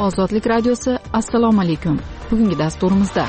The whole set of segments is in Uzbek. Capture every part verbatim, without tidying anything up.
Ozodlik radiosi, assalomu alaykum. Bugungi dasturimizda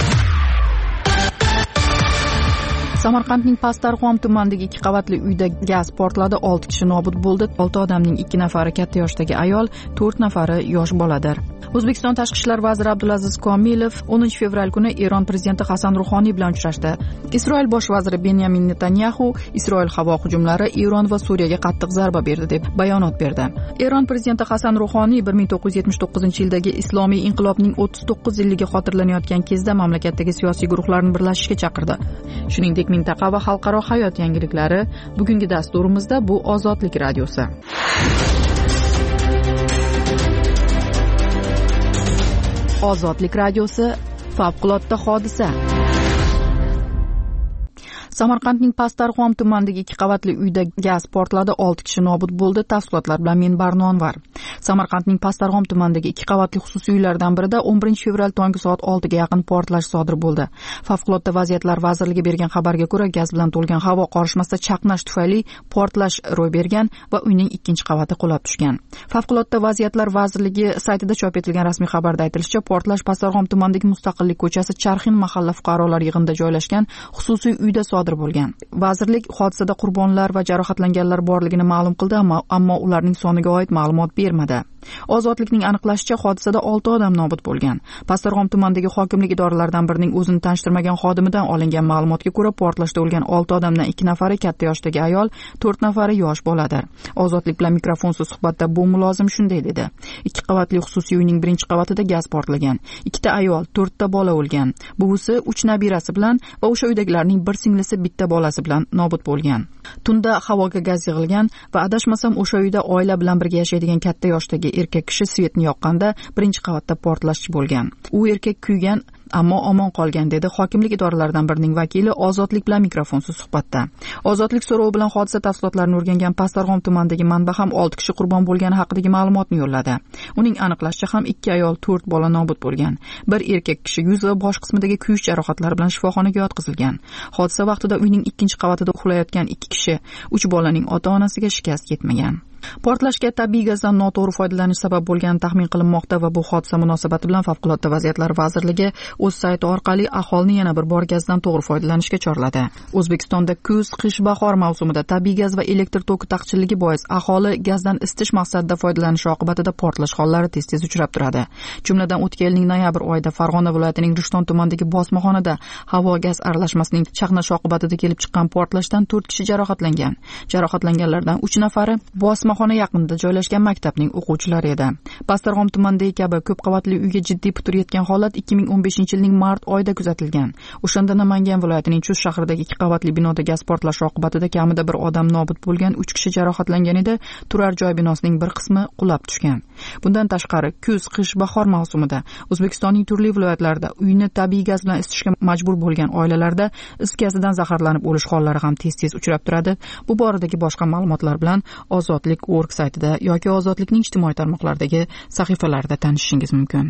Samarqandning Pastdarg'om tumanidagi ikki qavatli uyda gaz portladi, olti kishi nobud bo'ldi. olti odamning ikki nafari katta yoshdagi ayol, to'rt nafari yosh boladir. O'zbekiston Tashqi ishlar vaziri Abdulaziz Komilov o'ninchi fevral kuni Eron prezidenti Hasan Ruhoniy bilan uchrashdi. Isroil bosh vaziri Benyamin Netanyahu Isroil havo hujumlari Eron va Suriyaga qattiq zarba berdi deb bayonot berdi. Eron prezidenti Hasan Ruhoniy bir ming to'qqiz yuz yetmish to'qqizinchi yildagi Islomiy inqilobning o'ttiz to'qqiz yilligi xotirlanayotgan kezda mamlakatdagi siyosiy guruhlarni birlashishga chaqirdi. Shuningdek, mintaqa va xalqaro hayot yangiliklari bugungi dasturimizda bu Ozodlik radiosi. Ozodlik radiosi, favqulodda hodisa. Samarqandning Pastdarg'om tumanidagi ikki qavatli uyda gaz portladi, olti kishi nobud bo'ldi. Tafsilotlar bilan men Barnonvar. Samarqandning Pastdarg'om tumanidagi ikki qavatli xususiy uylardan birida o'n birinchi fevral tongi soat oltiga yaqin portlash sodir bo'ldi. Favqulodda vaziyatlar vazirligi bergan xabarga ko'ra, gaz bilan to'lgan havo qorishmasida chaqnash tufayli portlash ro'y bergan va uyning ikkinchi qavati qulab tushgan. Favqulodda vaziyatlar vazirligi saytida chop etilgan rasmiy xabarda aytilishicha, portlash Pastdarg'om tumanidagi Mustaqillik ko'chasi Charxin mahalla fuqarolar yig'inida joylashgan xususiy uyda sodir bo'lgan. Vazirlik hodisada qurbonlar va jarohatlanganlar borligini ma'lum qildi, ammo ularning soniga oid ma'lumot bermadi. Ozodlikning aniqlashicha, hodisada olti odam nobud bo'lgan. Pastdarg'om tumanidagi hokimlik idoralaridan birining o'zini tanishtirmagan xodimidan olingan ma'lumotga ko'ra, portlashda o'lgan olti odamdan ikki nafari katta yoshdagi ayol, to'rt nafari yosh boladir. Ozodlik bilan mikrofonsiz suhbatda bu mulozim shunday dedi: ikki qavatli xususiy uyning birinchi qavatida gaz portlagan. Ikkita ayol, to'rtta bola o'lgan. Buvisi uch nabirasi bilan va o'sha uydagilarning bir singlisi bitta bolasi bilan nobud bo'lgan. Tunda havoga gaz yig'ilgan va adashmasam o'sha uyda oila bilan birga yashaydigan katta yoshdagi erkak kishi svetni yoqqanda birinchi qavatda portlash bo'lgan. U erkak kuygan, ammo omon qolgan, dedi hokimlik idoralaridan birining vakili Ozodlik bilan mikrofonsiz suhbatda. Ozodlik so'rovi bilan hodisa tafsilotlarini o'rgangan Pastdarg'om tumanidagi manba ham olti kishi qurbon bo'lgani haqidagi ma'lumotni yo'lladi. Uning aniqlashicha ham ikki ayol, to'rt bola nobud bo'lgan. Bir erkak kishi yuz va bosh qismidagi kuyish jarohatlari bilan shifoxonaga yotqizilgan. Hodisa vaqtida uyning ikkinchi qavatida uxlayotgan ikki kishi, uch bolaning ota-onasiga shikast yetmagan. Portlashga tabiiy gazdan noto'g'ri foydalanish sabab bo'lgani taxmin qilinmoqda va bu hodisa munosabati bilan Favqulodda vaziyatlar vazirligi o'z sayti orqali aholini yana bir bor gazdan to'g'ri foydalanishga chorladi. O'zbekistonda kuz, qish, bahor mavsumida tabiiy gaz va elektr toki taqchilligi bois aholi gazdan isitish maqsadida foydalanish oqibatida portlash hollari tez-tez uchrab turadi. Jumladan o'tgan yilning noyabr oyida Farg'ona viloyatining Rishton tumanidagi bosmaxonada havo gaz aralashmasining chaqnashi oqibatida kelib chiqqan portlashdan to'rt kishi jarohatlangan. Jarohatlanganlardan uch nafari bosma xona yaqinida joylashgan maktabning o'quvchilari edi. Pastdarg'om tumanidagi kabi ko'p qavatli uyga jiddiy putur yetgan holat ikki ming o'n beshinchi yilning mart oyida kuzatilgan. O'shanda Namangan viloyatining Chust shahridagi ikki qavatli binoda gaz portlashi oqibatida kamida bir odam nobud bo'lgan, uch kishi jarohatlangan edi. Turar joy binosining bir qismi qulab tushgan. Bundan tashqari, kuz, qish, bahor mavsumida O'zbekistonning turli viloyatlarida uyni tabiiy gaz bilan isitishga majbur bo'lgan oilalarda is gazidan zaharlanib o'lish hollari ham tez-tez uchrab turadi. Bu boradagi boshqa ma'lumotlar bilan Ozodlik org saytida yoki Ozodlikning ijtimoiy tarmoqlardagi sahifalarida tanishishingiz mumkin.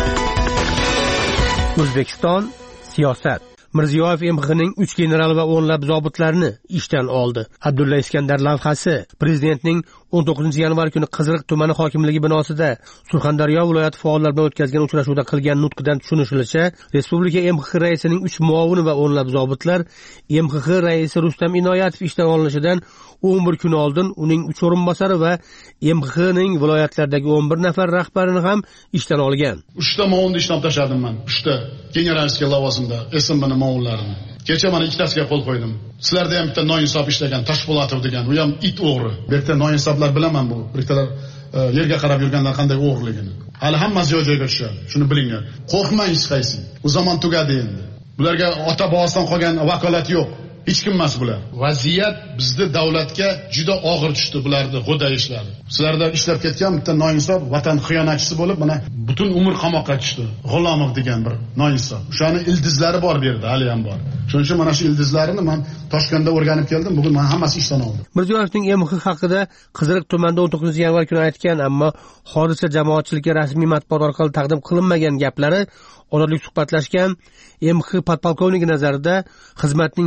O'zbekiston siyosat. Mirziyoyev M X ning uch general va o'nlab zobitlarni ishdan oldi. Abdulla Iskandar lavhasi prezidentning o'n to'qqizinchi yanvar kuni Qiziriq tumani hokimligi binosida Surxondaryo viloyati faollar bilan o'tkazgan uchrashuvda qilgan nutqidan tushunishicha, Respublika M X raisining uch muovini va o'nlab zobitlar M X raisi Rustam Inoyatov ishdan olinishidan o'n bir kun oldin uning uch o'rinbosari va M X ning viloyatlardagi o'n bir nafar rahbarini ham ishdan olgan. uchta muovini ishdan tashladim men. uchta generalskiy lavozimda S M Bning muovinlarini. Kecha mana ikkitasiga qo'l qo'ydim. Sizlarda ham bitta noinsof ishlagan Toshpo'latov degan, u ham it o'g'ri. Bu yerda noinsoflar bilaman bu. Birtalar yerga qarab yurganlar qanday o'g'riligini. Hali hammasi joy-joyiga tushadi. Shuni bilinglar. Qo'rqmang hech qaysi. Bu zamon tugadi endi. Bularga ota bobosidan qolgan vakolat yo'q. Hech kim emas bular. Vaziyat bizning davlatga juda og'ir tushdi bularning xudo ishlari. Sizlarda ishlab ketgan bitta noinsof vatan xiyonatchisi bo'lib, mana butun umr qamoqqa tushdi. G'ulomov degan bir noinsof. O'shani ildizlari bor bu yerda, hali ham bor. Shuning uchun mana shu ildizlarini men Toshkentda o'rganib keldim. Bugun men hammasi ishdan oldim. Mirziyoyevning M X haqida Qiziriq tumanida o'n to'qqizinchi yanvar kuni aytgan, ammo hodisa jamoatchilikka rasmiy matbuot orqali taqdim qilinmagan gaplari Ozodlik suhbatlashgan M X podpolkovniki nazarida xizmatning yigirma besh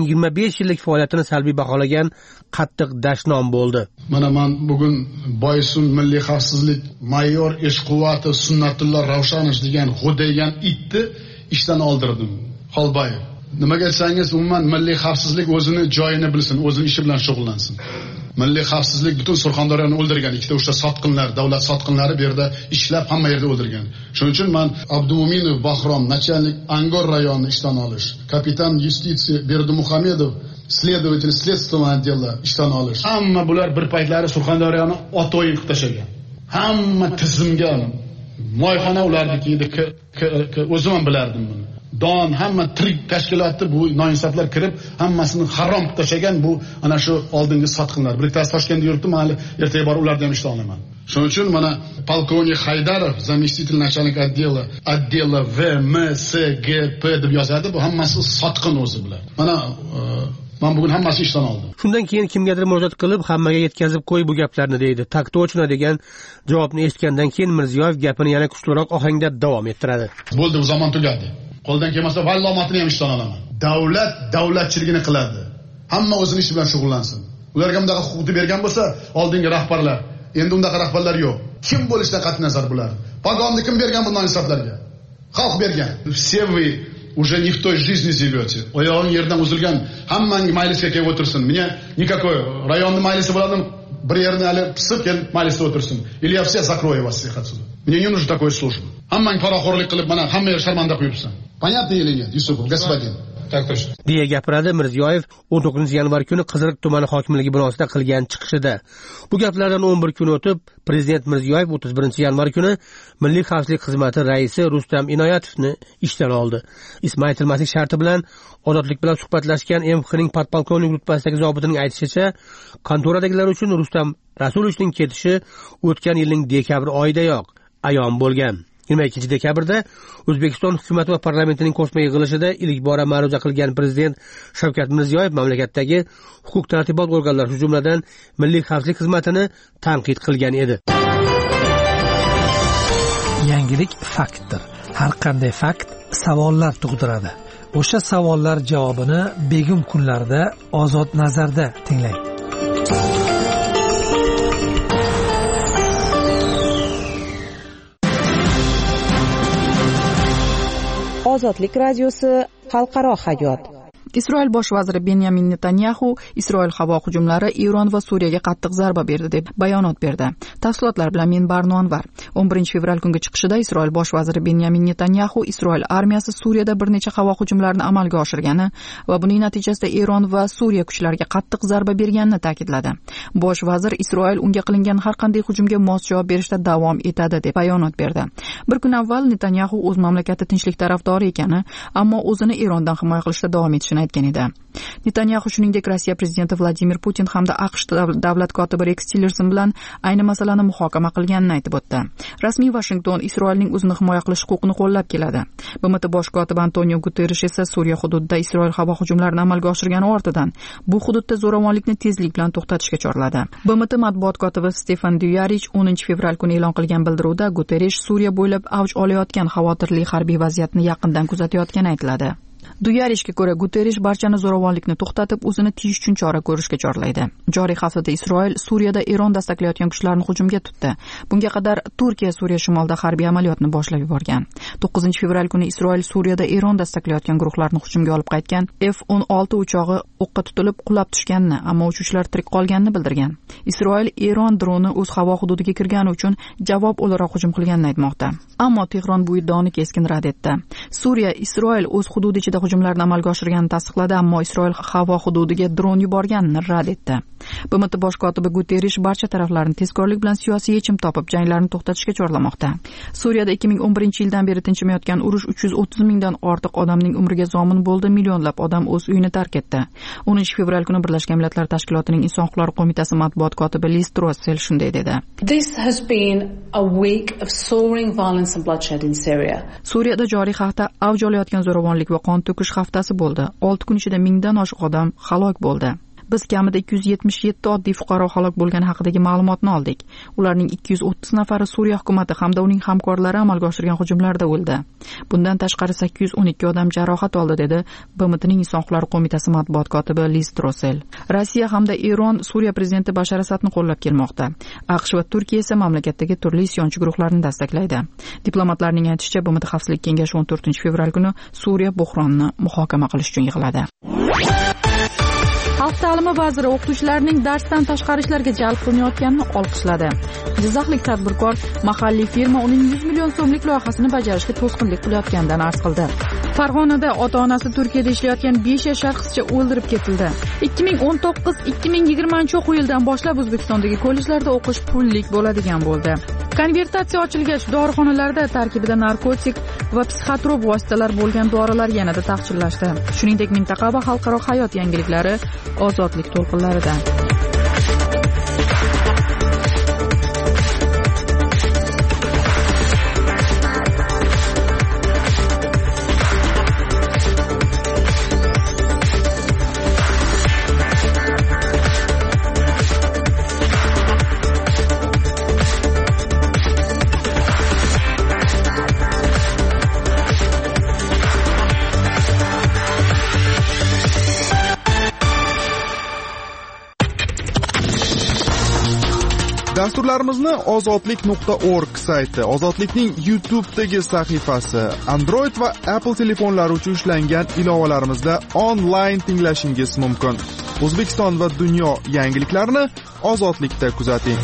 besh yillik faoliyatini salbiy baholagan qattiq dashnom bo'ldi. Mana men bugun Boysun milliy xavfsizlik mayor Eshquvvatov Sunnatulloh Ravshanov degan g'o'daygan itni ishdan oldirdim. Xolbayev. Nimaga aytsangiz, umuman milliy xavfsizlik o'zini joyini bilsin, o'zini ishi bilan shug'ullansin. Milliy xavfsizlik butun Surxondaryoni o'ldirgan, ikkita uchta sotqinlar, davlat sotqinlari bu yerda ishlab hamma yerda o'ldirgan. Shuning uchun men Abdumo'minov Bahrom, начальник Angor rayoni ishdan olish, kapitan yustitsiya Berdimuhamedov, следователь следственного отдела ishdan olish. Hamma bular bir paytlari Surxondaryoni oto'yin qilib tashlagan. Hamma tizimga moyxona ularniki edi, o'zim ham bilardim buni. Don hamma tirik tashkilotni bu noinsoflar kirib hammasini harom qilib tashlagan bu ana shu oldingi sotqinlar. Bittasi Toshkentda yuribdi, mayli ertaga borib ularni ham ishdan olaman. Shuning uchun mana polkovnik Haydarov, заместитель начальника отдела, отдела V M S G P deb yozadi. Bu hammasi sotqin o'zi bilan. Mana men bugun hammasi ishdan oldim. Shundan keyin kimgadir murojaat qilib, hammaga yetkazib qo'y bu gaplarni deydi. Taktochna degan javobni eshitgandan keyin Mirziyoyev gapini yana kuchliroq ohangda davom ettiradi. Bo'ldi, u zamon tugadi. Qo'ldan kelmasa vallomatini ham ishdan olaman. Davlat davlatchiligini qiladi. Hamma o'zining ishi bilan shug'ullansin. Ularga bunday huquqni bergan bo'lsa, oldingi rahbarlar, endi unday rahbarlar yo'q. Kim bo'lishidan qat'iy nazar bular. Pogonni kim bergan bunday insoflarga? Xalq bergan. Все вы уже не в той жизни живете. Oyog'ing yerdan uzilgan, hammang maylisga kelib o'tirsin. Menga никакой rayonning maylisi bo'ladimi? Bir yerni olib pisib kelib maylisda o'tirsin. Или я всех закрою вас всех отсюда. Мне не нужна такая служба. Hammang paraxo'rlik qilib, mana hamma yer sharmanda qo'yibsan. Понятно или нет, Yusupov, господин? Так точно. deya gapiradi Mirziyoyev o'n to'qqizinchi yanvar kuni Qiziriq tumani hokimligi binosida qilgan chiqishida. Bu gaplardan o'n bir kun o'tib, prezident Mirziyoyev o'ttiz birinchi yanvar kuni Milliy xavfsizlik xizmati raisi Rustam Inoyatovni ishdan oldi. Ismi aytilmaslik sharti bilan ozodlik bilan suhbatlashgan M X ning podpolkovnik rutbasidagi zobitining aytishicha, kontoradagilar uchun Rustam Rasulovning ketishi o'tgan yilning dekabr oyidayoq ayon bo'lgan. yigirma ikkinchi dekabrda O'zbekiston hukumati va parlamentining qo'shma yig'ilishida ilk bora ma'ruza qilgan prezident Shavkat Mirziyoyev mamlakatdagi huquq tartibot organlari, shu jumladan Milliy xavfsizlik xizmatini tanqid qilgan edi. Yangilik faktdir. Har qanday fakt savollar tug'diradi. O'sha savollar javobini begim kunlarda Ozod nazarda tinglang. Ozodlik radiosi xalqaro hayot. Isroil bosh vaziri Benyamin Netanyahu Isroil havo hujumlari Eron va Suriyaga qattiq zarba berdi deb bayonot berdi. Tafsilotlar bilan men Barnonvar. o'n birinchi fevral kungi chiqishida Isroil bosh vaziri Benyamin Netanyahu Isroil armiyasi Suriyada bir necha havo hujumlarini amalga oshirgani va buning natijasida Eron va Suriya kuchlariga qattiq zarba berganini ta'kidladi. Bosh vazir Isroil unga qilingan har qanday hujumga mos javob berishda davom etadi deb bayonot berdi. Bir kun avval Netanyahu o'z mamlakati tinchlik tarafdori ekani, ammo o'zini Erondan himoya qilishda davom etishini aytgan edi. Netanyahu shuningdek Rossiya prezidenti Vladimir Putin hamda AQSh davlat kotibi Rex Tillerson bilan ayni masalani muhokama qilganini aytib o'tdi. Rasmiy Washington Isroilning o'zini himoya qilish huquqini qo'llab keladi. B M T bosh kotibi Antonio Guterres esa Suriya hududida Isroil havo hujumlarini amalga oshirgani ortidan bu hududda zo'ravonlikni tezlik bilan to'xtatishga chorladi. B M T matbuot kotibi Stefan Duyarich o'ninchi fevral kuni e'lon qilgan bildiruvda Guterres Suriya bo'ylab avj olayotgan xavotirli harbiy vaziyatni yaqindan kuzatayotgani aytiladi. Duyarishga ko'ra Guterres barchani zo'ravonlikni to'xtatib, o'zini tiyish uchun chora ko'rishga chorlaydi. Joriy haftada Isroil Suriyada Eron dastaklayotgan kuchlarni hujumga tutdi. Bunga qadar Turkiya Suriya shimolida harbiy amaliyotni boshlab yuborgan. to'qqizinchi fevral kuni Isroil Suriyada Eron dastaklayotgan guruhlarni hujumga olib qaytgan F o'n olti uchog'i o'qqa tutilib qulab tushganini, ammo uchuvchilar tirik qolganini bildirgan. Isroil Eron droni o'z havo hududiga kirgani uchun javob o'laroq hujum qilganini aytmoqda. Ammo Tehron bu iddaoni keskin rad etdi. Suriya Isroil o'z hududi ichida hujumlarni amalga oshirganini tasdiqladi, ammo Isroil havo hududiga dron yuborganini rad etdi. B M T bosh kotibi Guterres barcha taraflarni tezkorlik bilan siyosiy yechim topib, janglarni to'xtatishga chorlamoqda. Suriyada ikki ming o'n birinchi yildan beri tinchimayotgan urush uch yuz o'ttiz mingdan ortiq odamning umriga zomin bo'ldi, millionlab odam o'z uyini tark etdi. o'ninchi fevral kuni Birlashgan Millatlar Tashkilotining Inson huquqlari qo'mitasi matbuot kotibi Liz Trussell shunday dedi. This has been a week of soaring violence and bloodshed in Syria. Suriyada joriy hafta avj olayotgan zo'ravonlik va qon to'kish haftasi bo'ldi. olti kun ichida mingdan oshiq odam halok bo'ldi. Biz kamida ikki yuz yetmish yetti oddiy fuqaro halok bo'lgani haqidagi ma'lumotni oldik. Ularning ikki yuz o'ttiz nafari Suriya hukumatı hamda uning hamkorlari amalga oshirgan hujumlarda o'ldi. Bundan tashqari sakkiz yuz o'n ikki odam jarohat oldi, dedi B M Tning Inson huquqlari qo'mitasi matbuot kotibi Liz Trossel. Rossiya hamda Eron Suriya prezidenti Bashar Asadni qo'llab kelmoqda. AQSh va Turkiya esa mamlakatdagi turli isyonchi guruhlarni destaklaydi. Diplomatlarning aytishicha, B M T Xavfsizlik kengashi o'n to'rtinchi fevral kuni Suriya buhronini muhokama qilish uchun yig'iladi. Xalq ta'limi vaziri o'qituvchilarning darsdan tashqari ishlarga jalb qilinayotganini olqishladi. Jizzaxlik tadbirkor mahalliy firma uning yuz million so'mlik loyihasini bajarishga to'sqinlik qilayotganidan arz qildi. Farg'onada ota-onasi Turkiyada ishlayotgan besh yashar qizcha o'ldirib ketildi. ikki ming o'n to'qqiz ikki ming yigirmanchi o'quv yilidan boshlab O'zbekistondagi kollejlarda o'qish pullik bo'ladigan bo'ldi. Konvertatsiya ochilgach, dorixonalarda tarkibida narkotik va psixotrop vositalar bo'lgan dorilar yanada taqchillashdi. Shuningdek, mintaqa va xalqaro hayot yangiliklari ozodlik to'lqinlarida. Dasturlarimizni ozodlik nuqta org sayti, Ozodlikning YouTube'dagi sahifasi, Android va Apple telefonlari uchun ishlangan ilovalarimizda onlayn tinglashingiz mumkin. O'zbekiston va dunyo yangiliklarini Ozodlikda kuzating.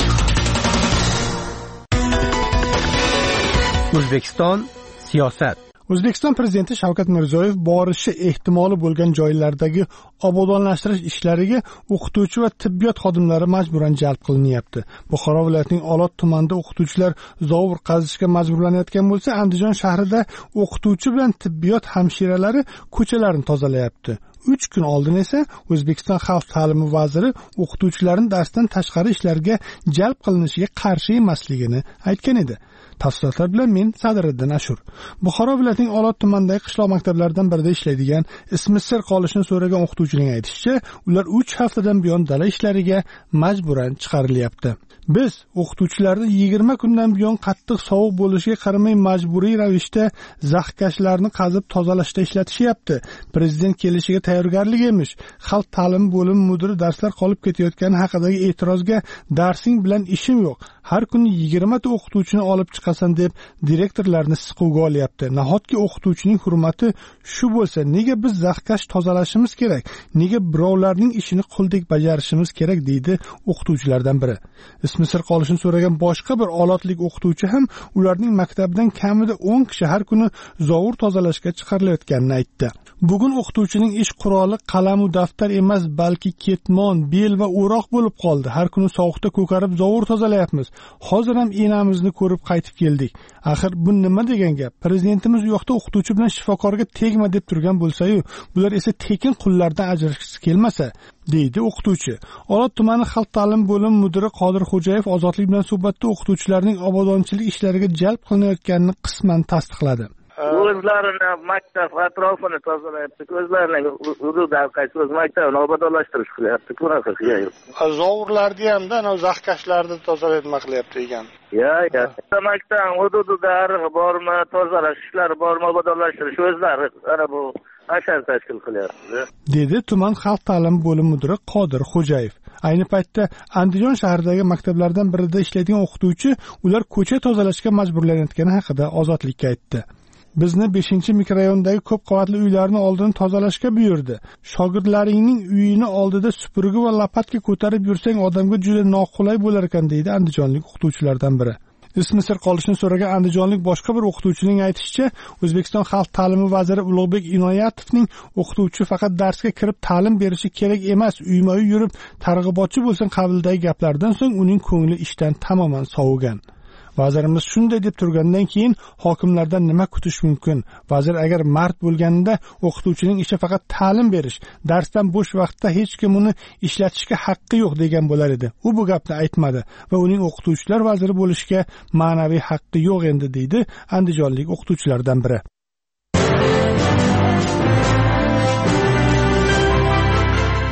O'zbekiston siyosat. O'zbekiston prezidenti Shavkat Mirziyoyev borishi ehtimoli bo'lgan joylardagi obodonlashtirish ishlariga o'qituvchi va tibbiyot xodimlari majburan jalb qilinyapti. Buxoro viloyatining Olot tumanida o'qituvchilar zovur qazishga majburlanayotgan bo'lsa, Andijon shahrida o'qituvchi bilan tibbiyot hamshiralari ko'chalarni tozalayapti. uch kun oldin esa O'zbekiston xalq ta'limi vaziri o'qituvchilarning darsdan tashqari ishlarga jalb qilinishiga qarshi emasligini aytgan edi. Tafsilotlar bilan men Sadiriddin Ashur. Buxoro viloyatining Olot tumanidagi qishloq maktablaridan birida ishlaydigan, ismi sir qolishini so'ragan o'qituvchining aytishicha, ular uch haftadan buyon dala ishlariga majburan chiqarilyapti. Biz o'qituvchilarni yigirma kundan buyon qattiq sovuq bo'lishiga qaramay majburiy ravishda zaxkashlarni qazib tozalashda ishlatishyapti. Prezident kelishiga tayyorgarlik emish. Xalq ta'limi bo'limi mudiri darslar qolib ketayotgani haqidagi e'tirozga darsing bilan ishim yo'q. Har kuni yigirma ta o'qituvchini olib chiqasan deb direktorlarni siquvga olyapti. Nahotki o'qituvchining hurmati shu bo'lsa, nega biz zaxkash tozalashimiz kerak? Nega birovlarning ishini quldek bajarishimiz kerak, deydi o'qituvchilardan biri. Ismi sir qolishini so'ragan boshqa bir olotlik o'qituvchi ham ularning maktabidan kamida o'n kishi har kuni zovur tozalashga chiqarilayotganini aytdi. Bugun o'qituvchining ish quroli qalam va daftar emas, balki ketmon, bel va o'roq bo'lib qoldi. Har kuni sovuqda ko'karib zovur tozalayapmiz. Hozir ham enamizni ko'rib qaytib keldik. Axir bu nima degan gap? Prezidentimiz u yoqda o'qituvchi bilan shifokorga tegma deb turgan bo'lsa-yu, bular esa tekin qullardan ajrashgisi kelmasa, deydi o'qituvchi. Olot tumani xalq ta'limi bo'limi mudiri Qodir Xo'jayev Ozodlik bilan suhbatda o'qituvchilarning obodonchilik ishlariga jalb qilinayotganini qisman tasdiqladi. O'zlarini maktab atrofini tozalayapti, o'zlarini hududdan qaytib o'z maktabini obodonlashtirish qilyapti. Bunaqa qilyapti. Zovurlarni hamda ana zaxkashlarni tozalayotma qilyapti ekan. Ya, ya. Maktab hududida arig'i bormi, tozalash ishlari bormi, obodonlashtirish o'zlari ana bu ashar tashkil qilyapti. Dedi tuman xalq ta'limi bo'limi mudiri Qodir Xo'jayev. Ayni paytda Andijon shahridagi maktablardan birida ishlaydigan o'qituvchi ular ko'cha tozalashga majburlanayotgani haqida Ozodlikka aytdi. Bizni beshinchi mikrorayondagi ko'p qavatli uylarni oldini tozalashga buyurdi. Shogirdlaringning uyini oldida supurgi va lapatka ko'tarib yursang odamga juda noqulay bo'lar ekan, deydi andijonlik o'qituvchilardan biri. Ismi sir qolishini so'ragan andijonlik boshqa bir o'qituvchining aytishicha, O'zbekiston xalq ta'limi vaziri Ulug'bek Inoyatovning o'qituvchi faqat darsga kirib ta'lim berishi kerak emas, uyma-uy yurib targ'ibotchi bo'lsin qabilidagi gaplardan so'ng uning ko'ngli ishdan tamoman sovigan. Vazirimiz shunday deb turgandan keyin hokimlardan nima kutish mumkin? Vazir agar mard bo'lganida o'qituvchining ishi faqat ta'lim berish, darsdan bo'sh vaqtda hech kim uni ishlatishga haqqi yo'q degan bo'lar edi. U bu gapni aytmadi va uning o'qituvchilar vaziri bo'lishga ma'naviy haqqi yo'q endi, deydi andijonlik o'qituvchilardan biri.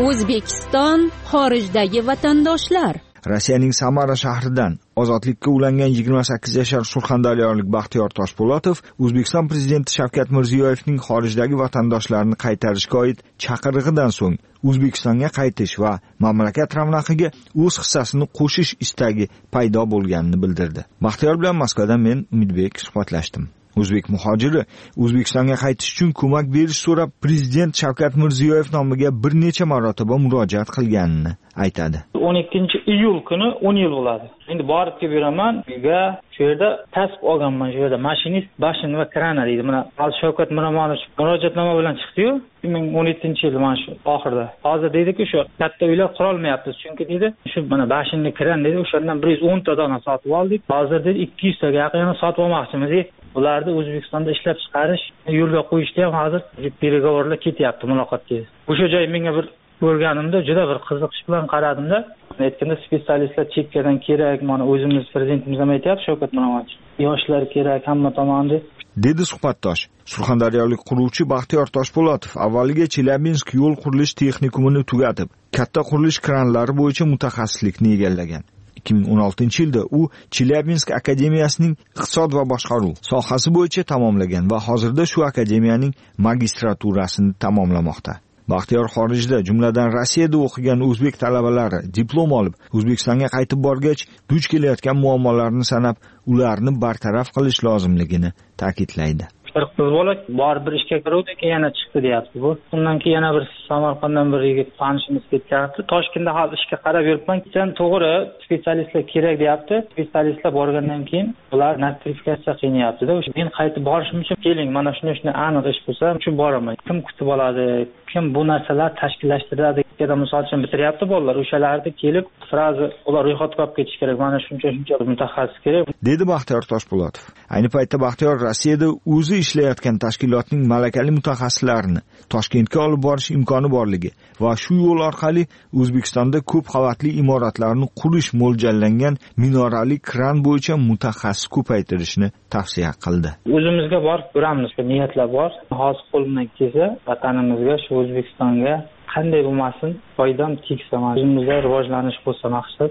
O'zbekiston xorijdagi vatandoshlar. Rossiyaning Samara shahridan ozodlikka ulangan yigirma sakkiz yashar surxondaryolik Baxtiyor Toshpo'latov O'zbekiston prezidenti Shavkat Mirziyoyevning xorijdagi vatandoshlarni qaytarishga oid chaqirig'idan so'ng O'zbekistonga qaytish va mamlakat ravnaqiga o'z hissasini qo'shish istagi paydo bo'lganini bildirdi. Baxtiyor bilan Moskvadan men Umidbek suhbatlashdim. O'zbek muhojiri O'zbekistonga qaytish uchun ko'mak berish so'rab Prezident Shavkat Mirziyoyev nomiga bir necha marotaba murojaat qilganini aytadi. o'n ikkinchi iyul kuni o'n yil bo'ladi. Endi borib kelib yuraman uyga. Shu yerda tasb olganman, shu yerda mashinist bashin va krana deydi. Mana Shavkat Miromonovich murojaatnoma bilan chiqdi-yu, ikki ming o'n yettinchi yil mana shu oxirida. Hozir deydi-ku, shu katta uylar qura olmayapmiz, chunki deydi, shu mana bashinni kran deydi, o'shandan bir yuz o'n ta dona sotib oldik. Hozir deydi ikki yuz taga yaqin sotib olmoqchimiz. Ularni O'zbekistonda ishlab chiqarish yo'lga qo'yishda ham hozir переговорlar ketyapti muloqotga. O'sha joy menga bir ko'rganimda juda bir qiziqish bilan qaradimda. Aytganda specialistlar chekkadan kerak, mana o'zimiz prezidentimiz ham aytayapti Shavkat Miromonovich. Yoshlar kerak hamma tomonda. Dedi suhbatdosh. Surxondaryolik quruvchi Baxtiyor Toshpo'latov avvaliga Chelyabinsk yo'l qurilish texnikumini tugatib, katta qurilish kranlari bo'yicha mutaxassislikni egallagan. ikki ming o'n oltinchi yilda u Chelyabinsk akademiyasining iqtisod va boshqaruv sohasi bo'yicha tamomlagan va hozirda shu akademiyaning magistraturasini tamomlamoqda. Baxtiyor xorijda, jumladan Rossiyada o'qigan o'zbek talabalari diplom olib, O'zbekistonga qaytib borgach, duch kelayotgan muammolarni sanab, ularni bartaraf qilish lozimligini ta'kidlaydi. Bir qiz bola borib bir ishga kiruvdi, keyin yana chiqdi deyapti bu. Undan keyin yana bir Samarqanddan bir yigit tanishimiz ketyapti. Toshkentda hozir ishga qarab yuribman. Sen to'g'ri specialistlar kerak deyapti. Specialistlar borgandan keyin ular notifikatsiya qilyapti-da. O'sha men qaytib borishim uchun keling, mana shunday shunday aniq ish bo'lsa, shu boraman. Kim kutib oladi? Kim bu narsalar tashkillashtiradi? Yana misol uchun bitiryapti bolalar, o'shalarni kelib, srazi ular ro'yxatga olib ketish kerak. Mana shuncha shuncha mutaxassis kerak. Dedi Baxtiyor Toshpo'latov. Ayni paytda Baxtiyor Rossiyada o'zi ishlayotgan tashkilotning malakali mutaxassislarini Toshkentga olib borish imkoni borligi va shu yo'l orqali O'zbekistonda ko'p qavatli imoratlarni qurish mo'ljallangan minorali kran bo'yicha mutaxassis ko'paytirishni tavsiya qildi. O'zimizga borib ko'ramiz, niyatlar bor. Hozir qo'limdan kelsa, vatanimizga, shu O'zbekistonga qanday bo'lmasin, foydam tegsa, o'zimizga rivojlanish bo'lsa maqsad.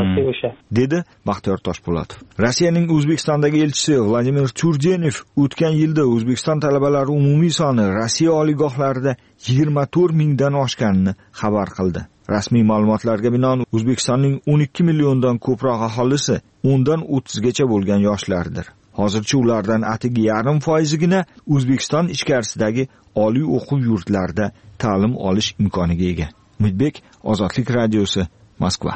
Dedi Baxtiyor Toshpo'latov. Rossiyaning O'zbekistondagi elchisi Vladimir Turgenev o'tgan yilda O'zbekiston talabalari umumiy soni Rossiya oliygohlarida yigirma to'rt mingdan oshganini xabar qildi. Rasmiy ma'lumotlarga binoan O'zbekistonning o'n ikki milliondan ko'proq aholisi o'ndan o'ttizgacha bo'lgan yoshlardir. Hozircha ulardan atigi yarim foizigina O'zbekiston ichkarisidagi oliy o'quv yurtlarida ta'lim olish imkoniga ega. Umidbek, Ozodlik radiosi, Moskva.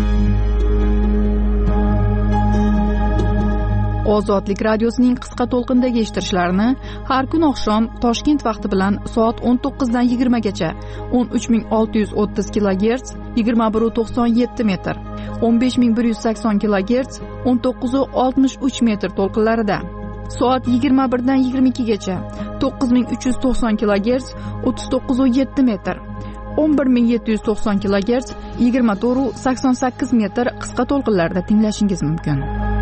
Ozodlik radiosining qisqa to'lqindagi eshittirishlarini har kun oqshom Toshkent vaqti bilan soat o'n to'qqizdan yigirmagacha o'n uch ming olti yuz o'ttiz kilogerts yigirma bir nuqta to'qson yetti metr, o'n besh ming bir yuz sakson kilogerts o'n to'qqiz nuqta oltmish uch metr to'lqinlarida, soat yigirma birdan yigirma ikkigacha to'qqiz ming uch yuz to'qson kilogerts o'ttiz to'qqiz nuqta yetti metr, o'n bir ming yetti yuz to'qson kilogerts yigirma to'rt nuqta sakson sakkiz metr qisqa to'lqinlarda tinglashingiz mumkin.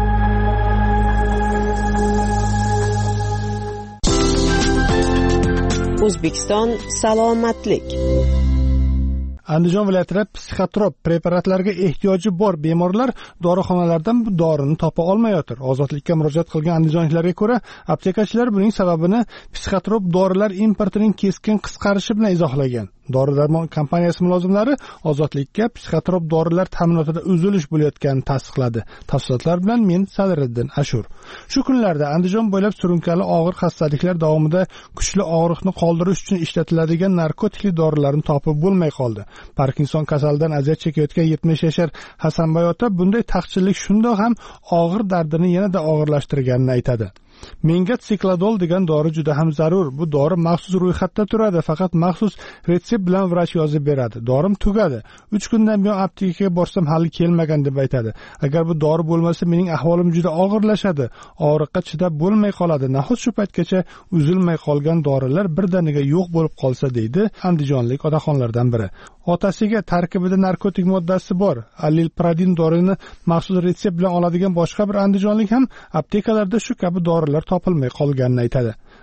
O'zbekiston salomatlik. Andijon viloyatida psixotrop preparatlarga ehtiyoji bor bemorlar dorixonalardan bu dorini topa olmayotir. Ozodlikka murojaat qilgan andijonliklarga ko'ra, aptekachilar buning sababini psixotrop dorilar importining keskin qisqarishi bilan izohlagan. Dori-darmon kompaniyasi mulozimlari Ozodlikka psixotrop dorilar ta'minotida uzilish bo'layotganini tasdiqladi. Tafsilotlar bilan men Sadiriddin Ashur. Shu kunlarda Andijon bo'ylab surunkali og'ir xastaliklar davomida kuchli og'riqni qoldirish uchun ishlatiladigan narkotikli dorilarni topib bo'lmay qoldi. Parkinson kasalidan aziyat chekayotgan yetmish yashar Hasanboy ota bunday taqchillik shundoq ham og'ir dardini yanada og'irlashtirganini aytadi. Menga Sikladol degan dori juda ham zarur. Bu dori maxsus ro'yxatda turadi, faqat maxsus retsept bilan vrach yozib beradi. Dorim tugadi. uch kundan buyon aptekaga borsam hali kelmagan deb aytadi. Agar bu dori bo'lmasa mening ahvolim juda og'irlashadi. Og'riqqa chidab bo'lmay qoladi. Nahot shu paytgacha uzilmay qolgan dorilar birdaniga yo'q bo'lib qolsa, deydi andijonlik otaxonlardan biri. Otasiga tarkibida narkotik moddasi bor Alilpradin dorini maxsus retsept bilan oladigan boshqa bir andijonlik ham aptekalarda shu kabi dorilar topilmay qolganini aytadi.